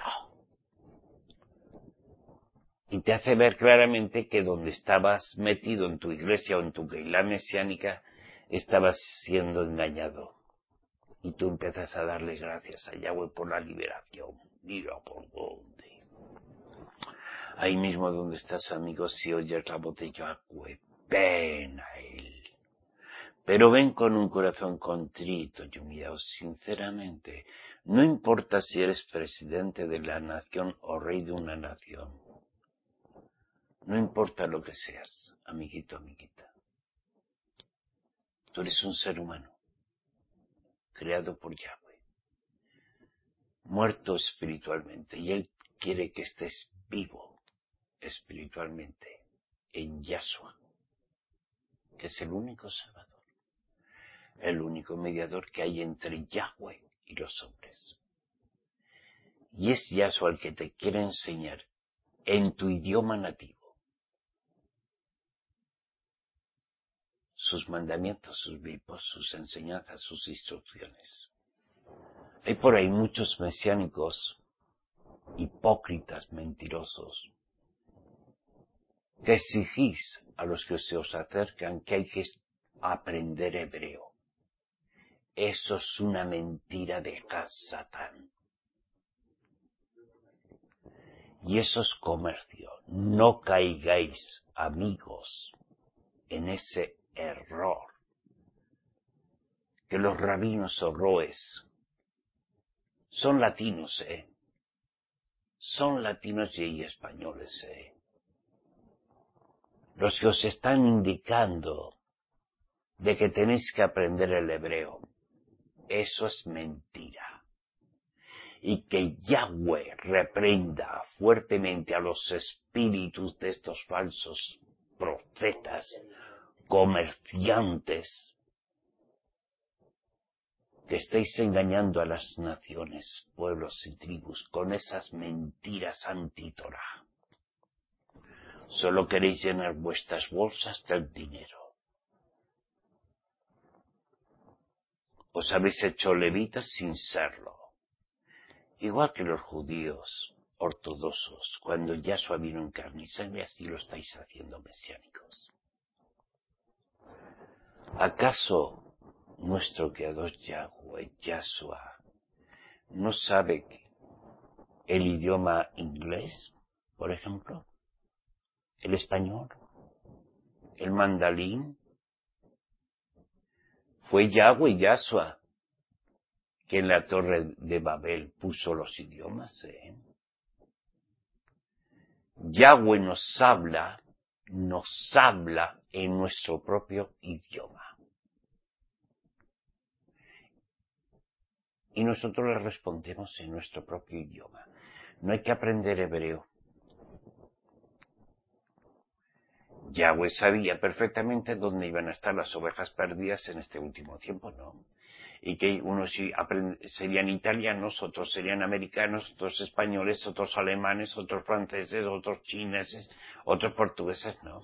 Y te hace ver claramente que donde estabas metido en tu iglesia o en tu Keilah mesiánica, estabas siendo engañado. Y tú empiezas a darle gracias a Yahweh por la liberación. Mira por dónde. Ahí mismo donde estás, amigo, si oyes la voz de Yahweh, ven a Él. Pero ven con un corazón contrito y humillado, sinceramente. No importa si eres presidente de la nación o rey de una nación. No importa lo que seas, amiguito, amiguita. Tú eres un ser humano, creado por Yahweh, muerto espiritualmente, y Él quiere que estés vivo espiritualmente en Yahshua, que es el único Salvador, el único mediador que hay entre Yahweh y los hombres. Y es Yahshua el que te quiere enseñar en tu idioma nativo sus mandamientos, sus vipos, sus enseñanzas, sus instrucciones. Hay por ahí muchos mesiánicos, hipócritas, mentirosos, que exigís a los que se os acercan que hay que aprender hebreo. Eso es una mentira de Satán. Y eso es comercio. No caigáis, amigos, en ese error que los rabinos horroes son latinos, ¿eh? Son latinos y españoles, ¿eh? Los que os están indicando de que tenéis que aprender el hebreo. Eso es mentira. Y que Yahweh reprenda fuertemente a los espíritus de estos falsos profetas, comerciantes, que estáis engañando a las naciones, pueblos y tribus con esas mentiras anti-Torah. Solo queréis llenar vuestras bolsas del dinero. Os habéis hecho levitas sin serlo. Igual que los judíos ortodoxos, cuando Yahshua vino en carne y sangre, así lo estáis haciendo mesiánicos. ¿Acaso nuestro Creador Yahweh, Yahshua, no sabe el idioma inglés, por ejemplo? ¿El español? ¿El mandarín? Fue Yahweh, Yahshua, que en la torre de Babel puso los idiomas, ¿eh? Yahweh nos habla, nos habla en nuestro propio idioma. Y nosotros le respondemos en nuestro propio idioma. No hay que aprender hebreo. Yahweh sabía perfectamente dónde iban a estar las ovejas perdidas en este último tiempo, ¿no? Y que unos serían italianos, otros serían americanos, otros españoles, otros alemanes, otros franceses, otros chineses, otros portugueses, ¿no?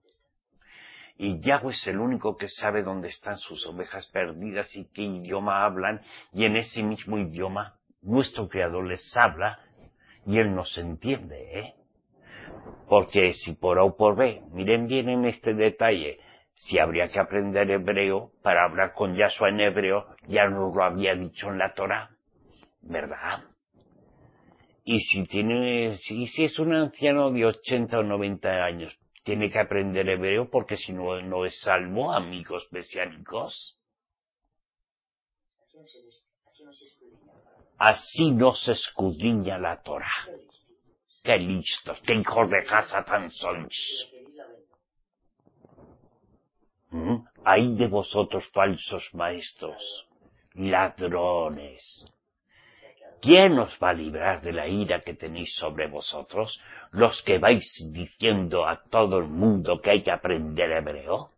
Y Yahweh es el único que sabe dónde están sus ovejas perdidas y qué idioma hablan, y en ese mismo idioma nuestro Creador les habla y Él nos entiende, ¿eh? Porque si por A o por B, miren bien en este detalle, si habría que aprender hebreo para hablar con Yahshua en hebreo, ya nos lo había dicho en la Torá, ¿verdad? Y si tiene, si, si es un anciano de ochenta o noventa años, tiene que aprender hebreo porque si no, no es salvo, amigos mesiánicos. Así no se escudriña la Torá. ¡Qué listos! ¡Qué hijos de casa tan sois! ¿Mm? ¡Ay de vosotros falsos maestros, ladrones! ¿Quién os va a librar de la ira que tenéis sobre vosotros, los que vais diciendo a todo el mundo que hay que aprender hebreo?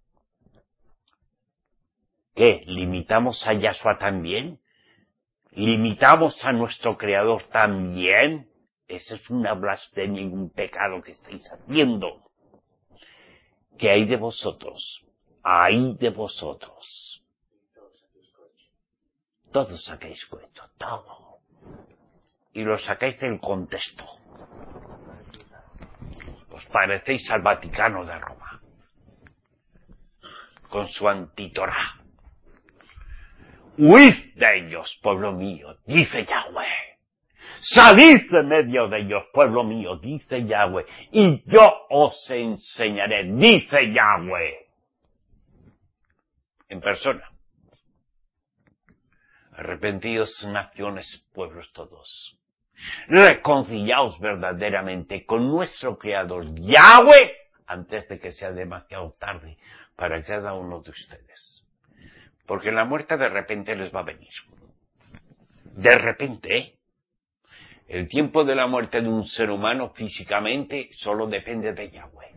¿Qué? ¿Limitamos a Yahshua también? ¿Limitamos a nuestro Creador también? Esa es una blasfemia y un pecado que estáis haciendo. ¿Qué hay de vosotros? ¡Ay de vosotros! Todos sacáis cuento, todo. Y lo sacáis del contexto. Os parecéis al Vaticano de Roma, con su antitorá. Huid de ellos, pueblo mío, dice Yahweh. Salid de medio de ellos, pueblo mío, dice Yahweh, y yo os enseñaré, dice Yahweh. En persona. Arrepentidos naciones, pueblos todos. Reconciliaos verdaderamente con nuestro Creador Yahweh antes de que sea demasiado tarde para cada uno de ustedes. Porque la muerte de repente les va a venir. De repente, ¿eh? El tiempo de la muerte de un ser humano físicamente solo depende de Yahweh.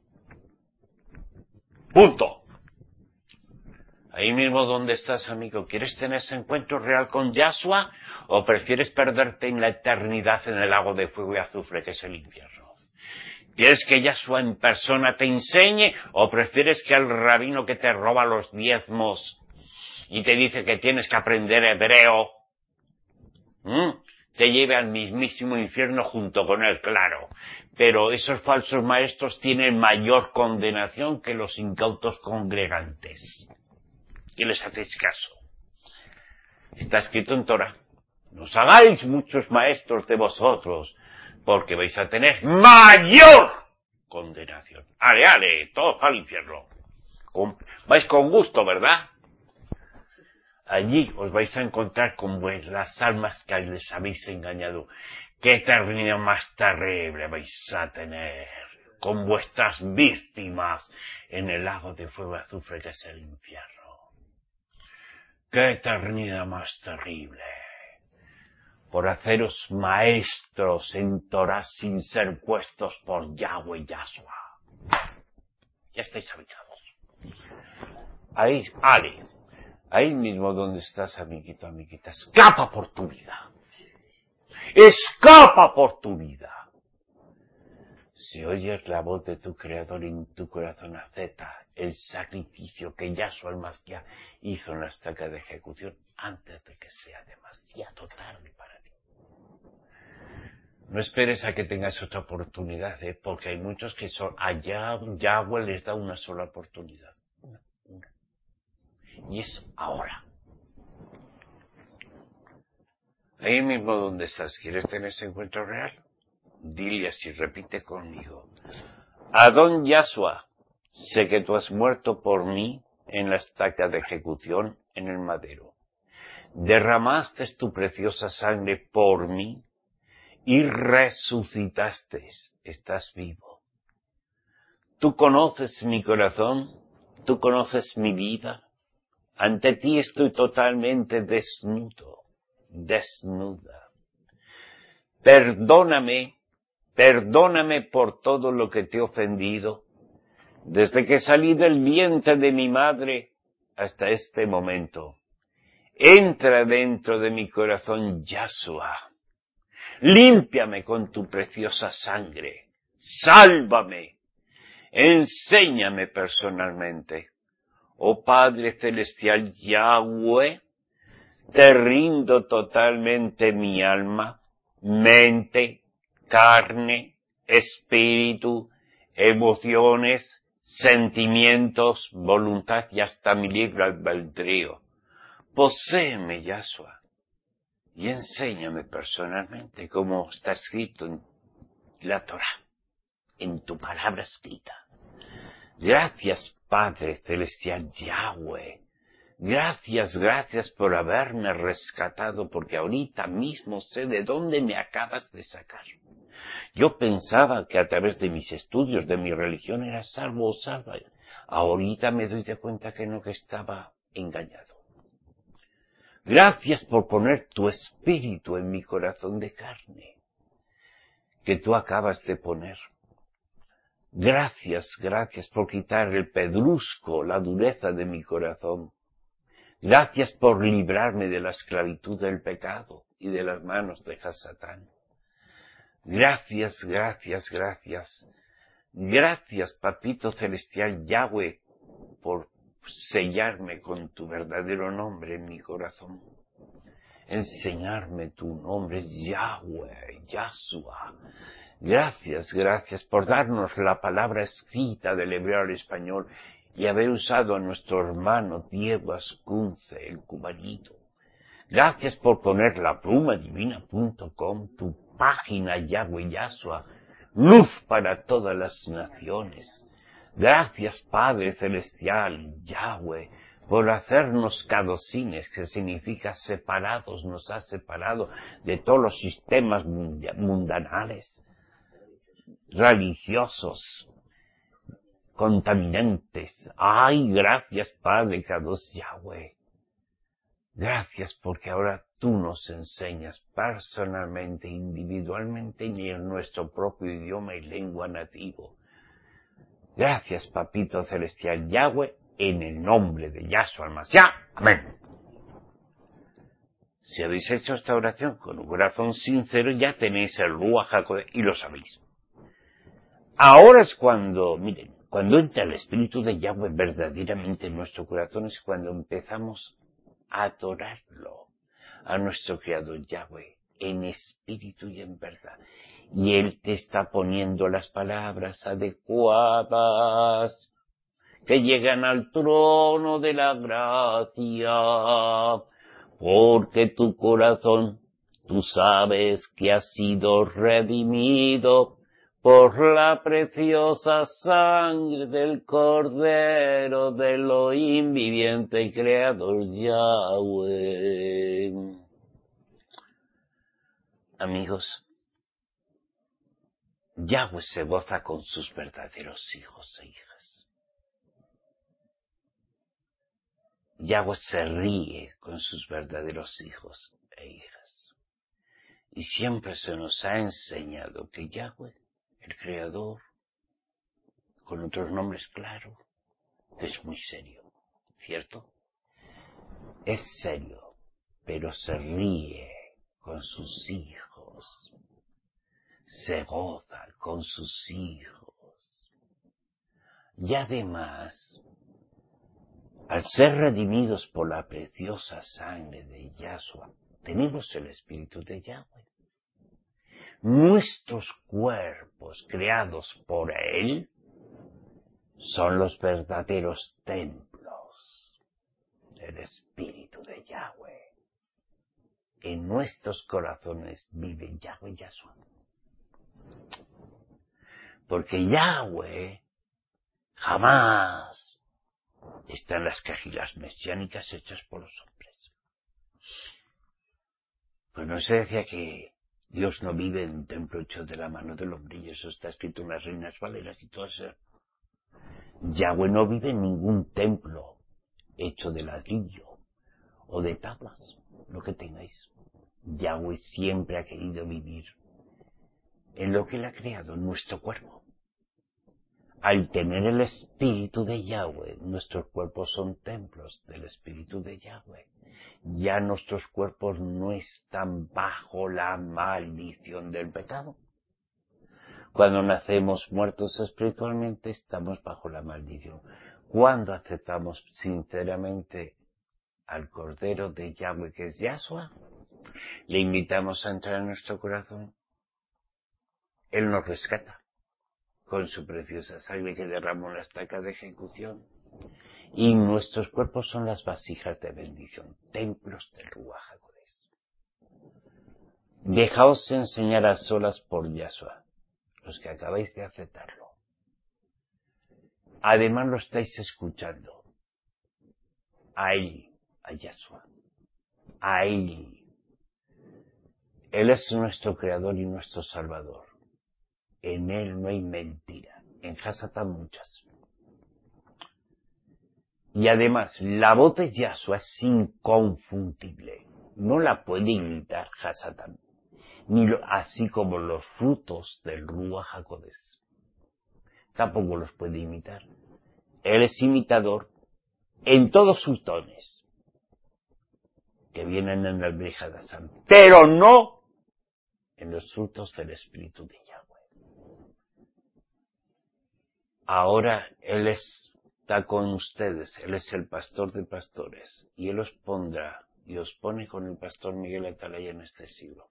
Punto. Ahí mismo donde estás, amigo, ¿quieres tener ese encuentro real con Yahshua o prefieres perderte en la eternidad en el lago de fuego y azufre que es el infierno? ¿Quieres que Yahshua en persona te enseñe o prefieres que el rabino que te roba los diezmos y te dice que tienes que aprender hebreo ¿Mm? te lleve al mismísimo infierno junto con él, claro? Pero esos falsos maestros tienen mayor condenación que los incautos congregantes. ¿Qué les hacéis caso? Está escrito en Torah. No os hagáis muchos maestros de vosotros, porque vais a tener mayor condenación. Ale, ale, todos al infierno. Con, vais con gusto, ¿verdad? Allí os vais a encontrar con las almas que les habéis engañado. ¡Qué eternidad más terrible vais a tener! Con vuestras víctimas en el lago de fuego y azufre que es el infierno. ¡Qué eternidad más terrible! Por haceros maestros en Torah sin ser puestos por Yahweh y Yahshua. Ya estáis avisados. Ahí, Ale, ahí mismo donde estás, amiguito, amiguita, escapa por tu vida. Escapa por tu vida. Si oyes la voz de tu Creador en tu corazón, acepta el sacrificio que Yahshua el Mashiach hizo en la estaca de ejecución antes de que sea demasiado tarde para ti. No esperes a que tengas otra oportunidad, ¿eh? Porque hay muchos que son, allá Yahweh les da una sola oportunidad. Una, una. Y es ahora. Ahí mismo donde estás, ¿quieres tener ese encuentro real? Dile así, repite conmigo. Adón Yahshua, sé que tú has muerto por mí en la estaca de ejecución en el madero. Derramaste tu preciosa sangre por mí y resucitaste, estás vivo. Tú conoces mi corazón, tú conoces mi vida. Ante ti estoy totalmente desnudo, desnuda. Perdóname, perdóname por todo lo que te he ofendido, desde que salí del vientre de mi madre hasta este momento. Entra dentro de mi corazón, Yahshua. Límpiame con tu preciosa sangre. Sálvame. Enséñame personalmente. Oh Padre Celestial Yahweh, te rindo totalmente mi alma, mente, carne, espíritu, emociones, sentimientos, voluntad y hasta mi libre albedrío. Poséeme, Yahshua, y enséñame personalmente como está escrito en la Torá, en tu palabra escrita. Gracias, Padre Celestial Yahweh. Gracias, gracias por haberme rescatado, porque ahorita mismo sé de dónde me acabas de sacar. Yo pensaba que a través de mis estudios, de mi religión, era salvo o salva. Ahorita me doy de cuenta que no, que estaba engañado. Gracias por poner tu espíritu en mi corazón de carne, que tú acabas de poner. Gracias, gracias por quitar el pedrusco, la dureza de mi corazón. Gracias por librarme de la esclavitud del pecado y de las manos de Satán. Gracias, gracias, gracias. Gracias, Papito Celestial Yahweh, por sellarme con tu verdadero nombre en mi corazón. Enseñarme tu nombre, Yahweh, Yahshua. Gracias, gracias por darnos la palabra escrita del hebreo al español y haber usado a nuestro hermano Diego Ascunce, el cubanito. Gracias por poner la pluma divina punto com, tu página Yahweh Yahshua, luz para todas las naciones. Gracias, Padre Celestial, Yahweh, por hacernos cadocines, que significa separados, nos ha separado de todos los sistemas mundanales, religiosos, contaminantes. Ay, gracias, Padre Kadosh Yahweh. Gracias porque ahora tú nos enseñas personalmente, individualmente y en nuestro propio idioma y lengua nativo. Gracias, Papito Celestial Yahweh, en el nombre de Yahshua Mashiach. Amén. Si habéis hecho esta oración con un corazón sincero, ya tenéis el Ruach HaKodesh y lo sabéis. Ahora es cuando, miren, cuando entra el Espíritu de Yahweh verdaderamente en nuestro corazón, es cuando empezamos a adorarlo, a nuestro Creador Yahweh, en espíritu y en verdad. Y Él te está poniendo las palabras adecuadas, que llegan al trono de la gracia, porque tu corazón, tú sabes que ha sido redimido por la preciosa sangre del Cordero de Elohim viviente y Creador Yahweh. Amigos, Yahweh se goza con sus verdaderos hijos e hijas. Yahweh se ríe con sus verdaderos hijos e hijas. Y siempre se nos ha enseñado que Yahweh, el Creador, con otros nombres, claro, que es muy serio, ¿cierto? Es serio, pero se ríe con sus hijos, se goza con sus hijos. Y además, al ser redimidos por la preciosa sangre de Yahshua, tenemos el Espíritu de Yahweh. Nuestros cuerpos creados por Él son los verdaderos templos del Espíritu de Yahweh. En nuestros corazones vive Yahweh Yahshua. Porque Yahweh jamás está en las cajitas mesiánicas hechas por los hombres. Pues no se decía que Dios no vive en un templo hecho de la mano del hombre, y eso está escrito en las Reinas Valeras y todo eso. Yahweh no vive en ningún templo hecho de ladrillo o de tablas, lo que tengáis. Yahweh siempre ha querido vivir en lo que Él ha creado, en nuestro cuerpo. Al tener el Espíritu de Yahweh, nuestros cuerpos son templos del Espíritu de Yahweh. Ya nuestros cuerpos no están bajo la maldición del pecado. Cuando nacemos muertos espiritualmente, estamos bajo la maldición. Cuando aceptamos sinceramente al Cordero de Yahweh, que es Yahshua, le invitamos a entrar en nuestro corazón, Él nos rescata con su preciosa sangre que derramó en la estaca de ejecución. Y nuestros cuerpos son las vasijas de bendición, templos del Ruach HaKodesh. Dejaos enseñar a solas por Yahshua, los que acabáis de aceptarlo. Además lo estáis escuchando. A Él, a Yahshua, a Él. Él es nuestro Creador y nuestro Salvador. En Él no hay mentira. En Hasatán muchas. Y además, la voz de Yahshua es inconfundible. No la puede imitar Hasatán. Ni lo, así como los frutos del Ruach HaKodesh. Tampoco los puede imitar. Él es imitador en todos sus dones que vienen en el Brihad Hasam, pero no en los frutos del Espíritu de Yahweh. Ahora Él está con ustedes, Él es el pastor de pastores, y Él os pondrá y os pone con el pastor Miguel Atalaya en este siglo.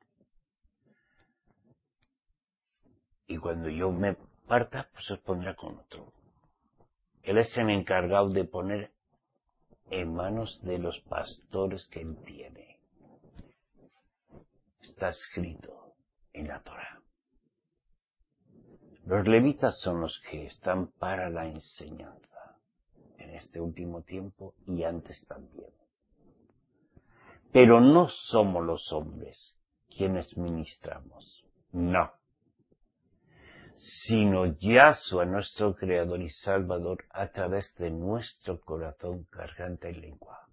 Y cuando yo me parta, pues os pondrá con otro. Él es el encargado de poner en manos de los pastores que Él tiene. Está escrito en la Torah. Los levitas son los que están para la enseñanza en este último tiempo y antes también. Pero no somos los hombres quienes ministramos, no. Sino Yahshua, nuestro Creador y Salvador, a través de nuestro corazón, garganta y lengua.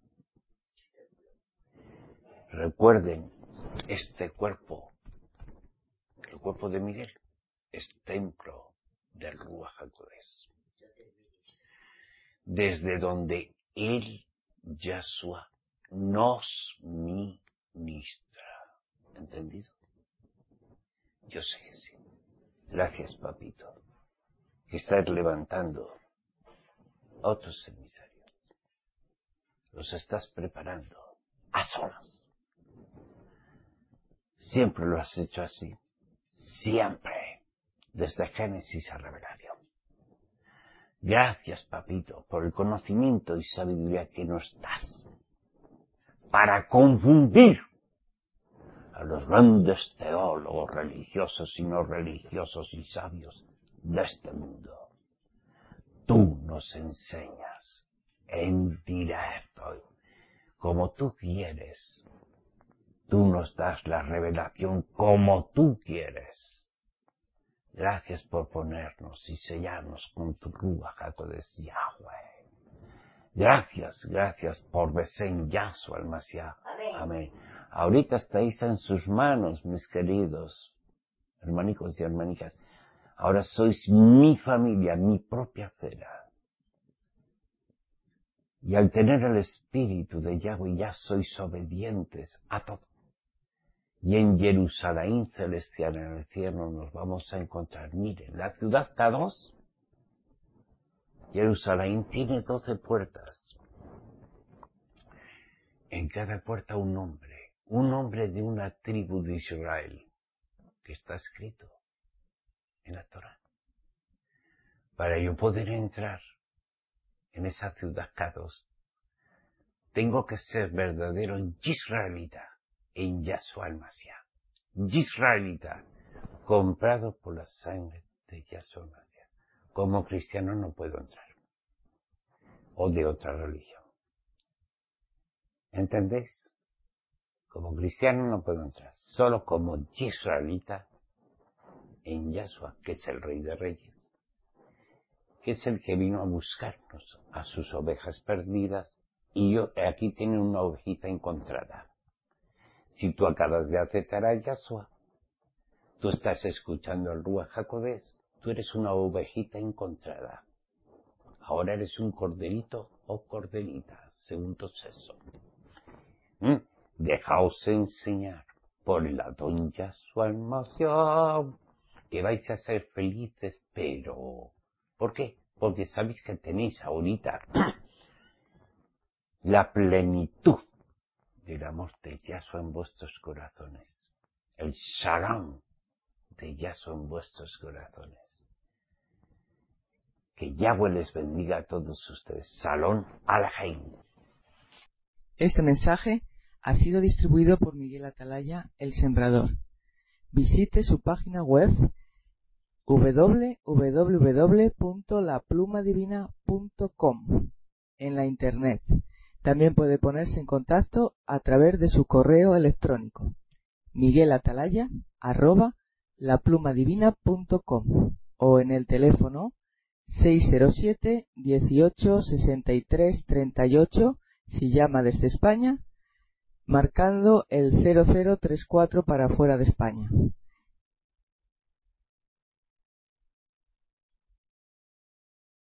Recuerden, este cuerpo, el cuerpo de Miguel, es templo del Ruach HaKodesh. Desde donde Él, Yahshua, nos ministra. ¿Entendido? Yo sé que sí. Gracias, papito, que estás levantando otros emisarios. Los estás preparando a solas. Siempre lo has hecho así. Siempre. Desde Génesis a Revelación. Gracias, papito, por el conocimiento y sabiduría que nos das para confundir a los grandes teólogos religiosos y no religiosos y sabios de este mundo. Tú nos enseñas en directo, como tú quieres. Tú nos das la revelación como tú quieres. Gracias por ponernos y sellarnos con tu Ruach HaKodesh Yahweh. Gracias, gracias por Besen Yahshua el Mashiach. Amén. Ahorita estáis en sus manos, mis queridos hermanicos y hermanicas. Ahora sois mi familia, mi propia cera. Y al tener el Espíritu de Yahweh ya sois obedientes a todo. Y en Jerusalén celestial, en el cielo, nos vamos a encontrar. Miren, la ciudad Kadosh, Jerusalén, tiene doce puertas. En cada puerta un nombre, un nombre de una tribu de Israel, que está escrito en la Torah. Para yo poder entrar en esa ciudad Kadosh, tengo que ser verdadero israelita en Yahshua el Mashiach. Israelita, comprado por la sangre de Yahshua el Mashiach. Como cristiano no puedo entrar. O de otra religión. ¿Entendéis? Como cristiano no puedo entrar, solo como israelita en Yahshua, que es el Rey de Reyes, que es el que vino a buscarnos, a sus ovejas perdidas, y yo, aquí tiene una ovejita encontrada. Si tú acabas de aceptar a Yahshua, tú estás escuchando el Ruach HaKodesh, tú eres una ovejita encontrada. Ahora eres un corderito o corderita, según tu sexo. ¿Mm? Dejaos enseñar por el Adón Yahshua el Mashiach, que vais a ser felices, pero... ¿por qué? Porque sabéis que tenéis ahorita la plenitud del amor de Yahshua en vuestros corazones. El Shalom de Yahshua en vuestros corazones. Que Yahweh les bendiga a todos ustedes. Salón Alheim. Este mensaje ha sido distribuido por Miguel Atalaya, el Sembrador. Visite su página web doble u doble u doble u punto la pluma divina punto com en la internet. También puede ponerse en contacto a través de su correo electrónico miguelatalaya arroba la pluma divina punto com o en el teléfono seis cero siete, dieciocho, sesenta y tres, treinta y ocho si llama desde España, marcando el cero cero tres cuatro para fuera de España.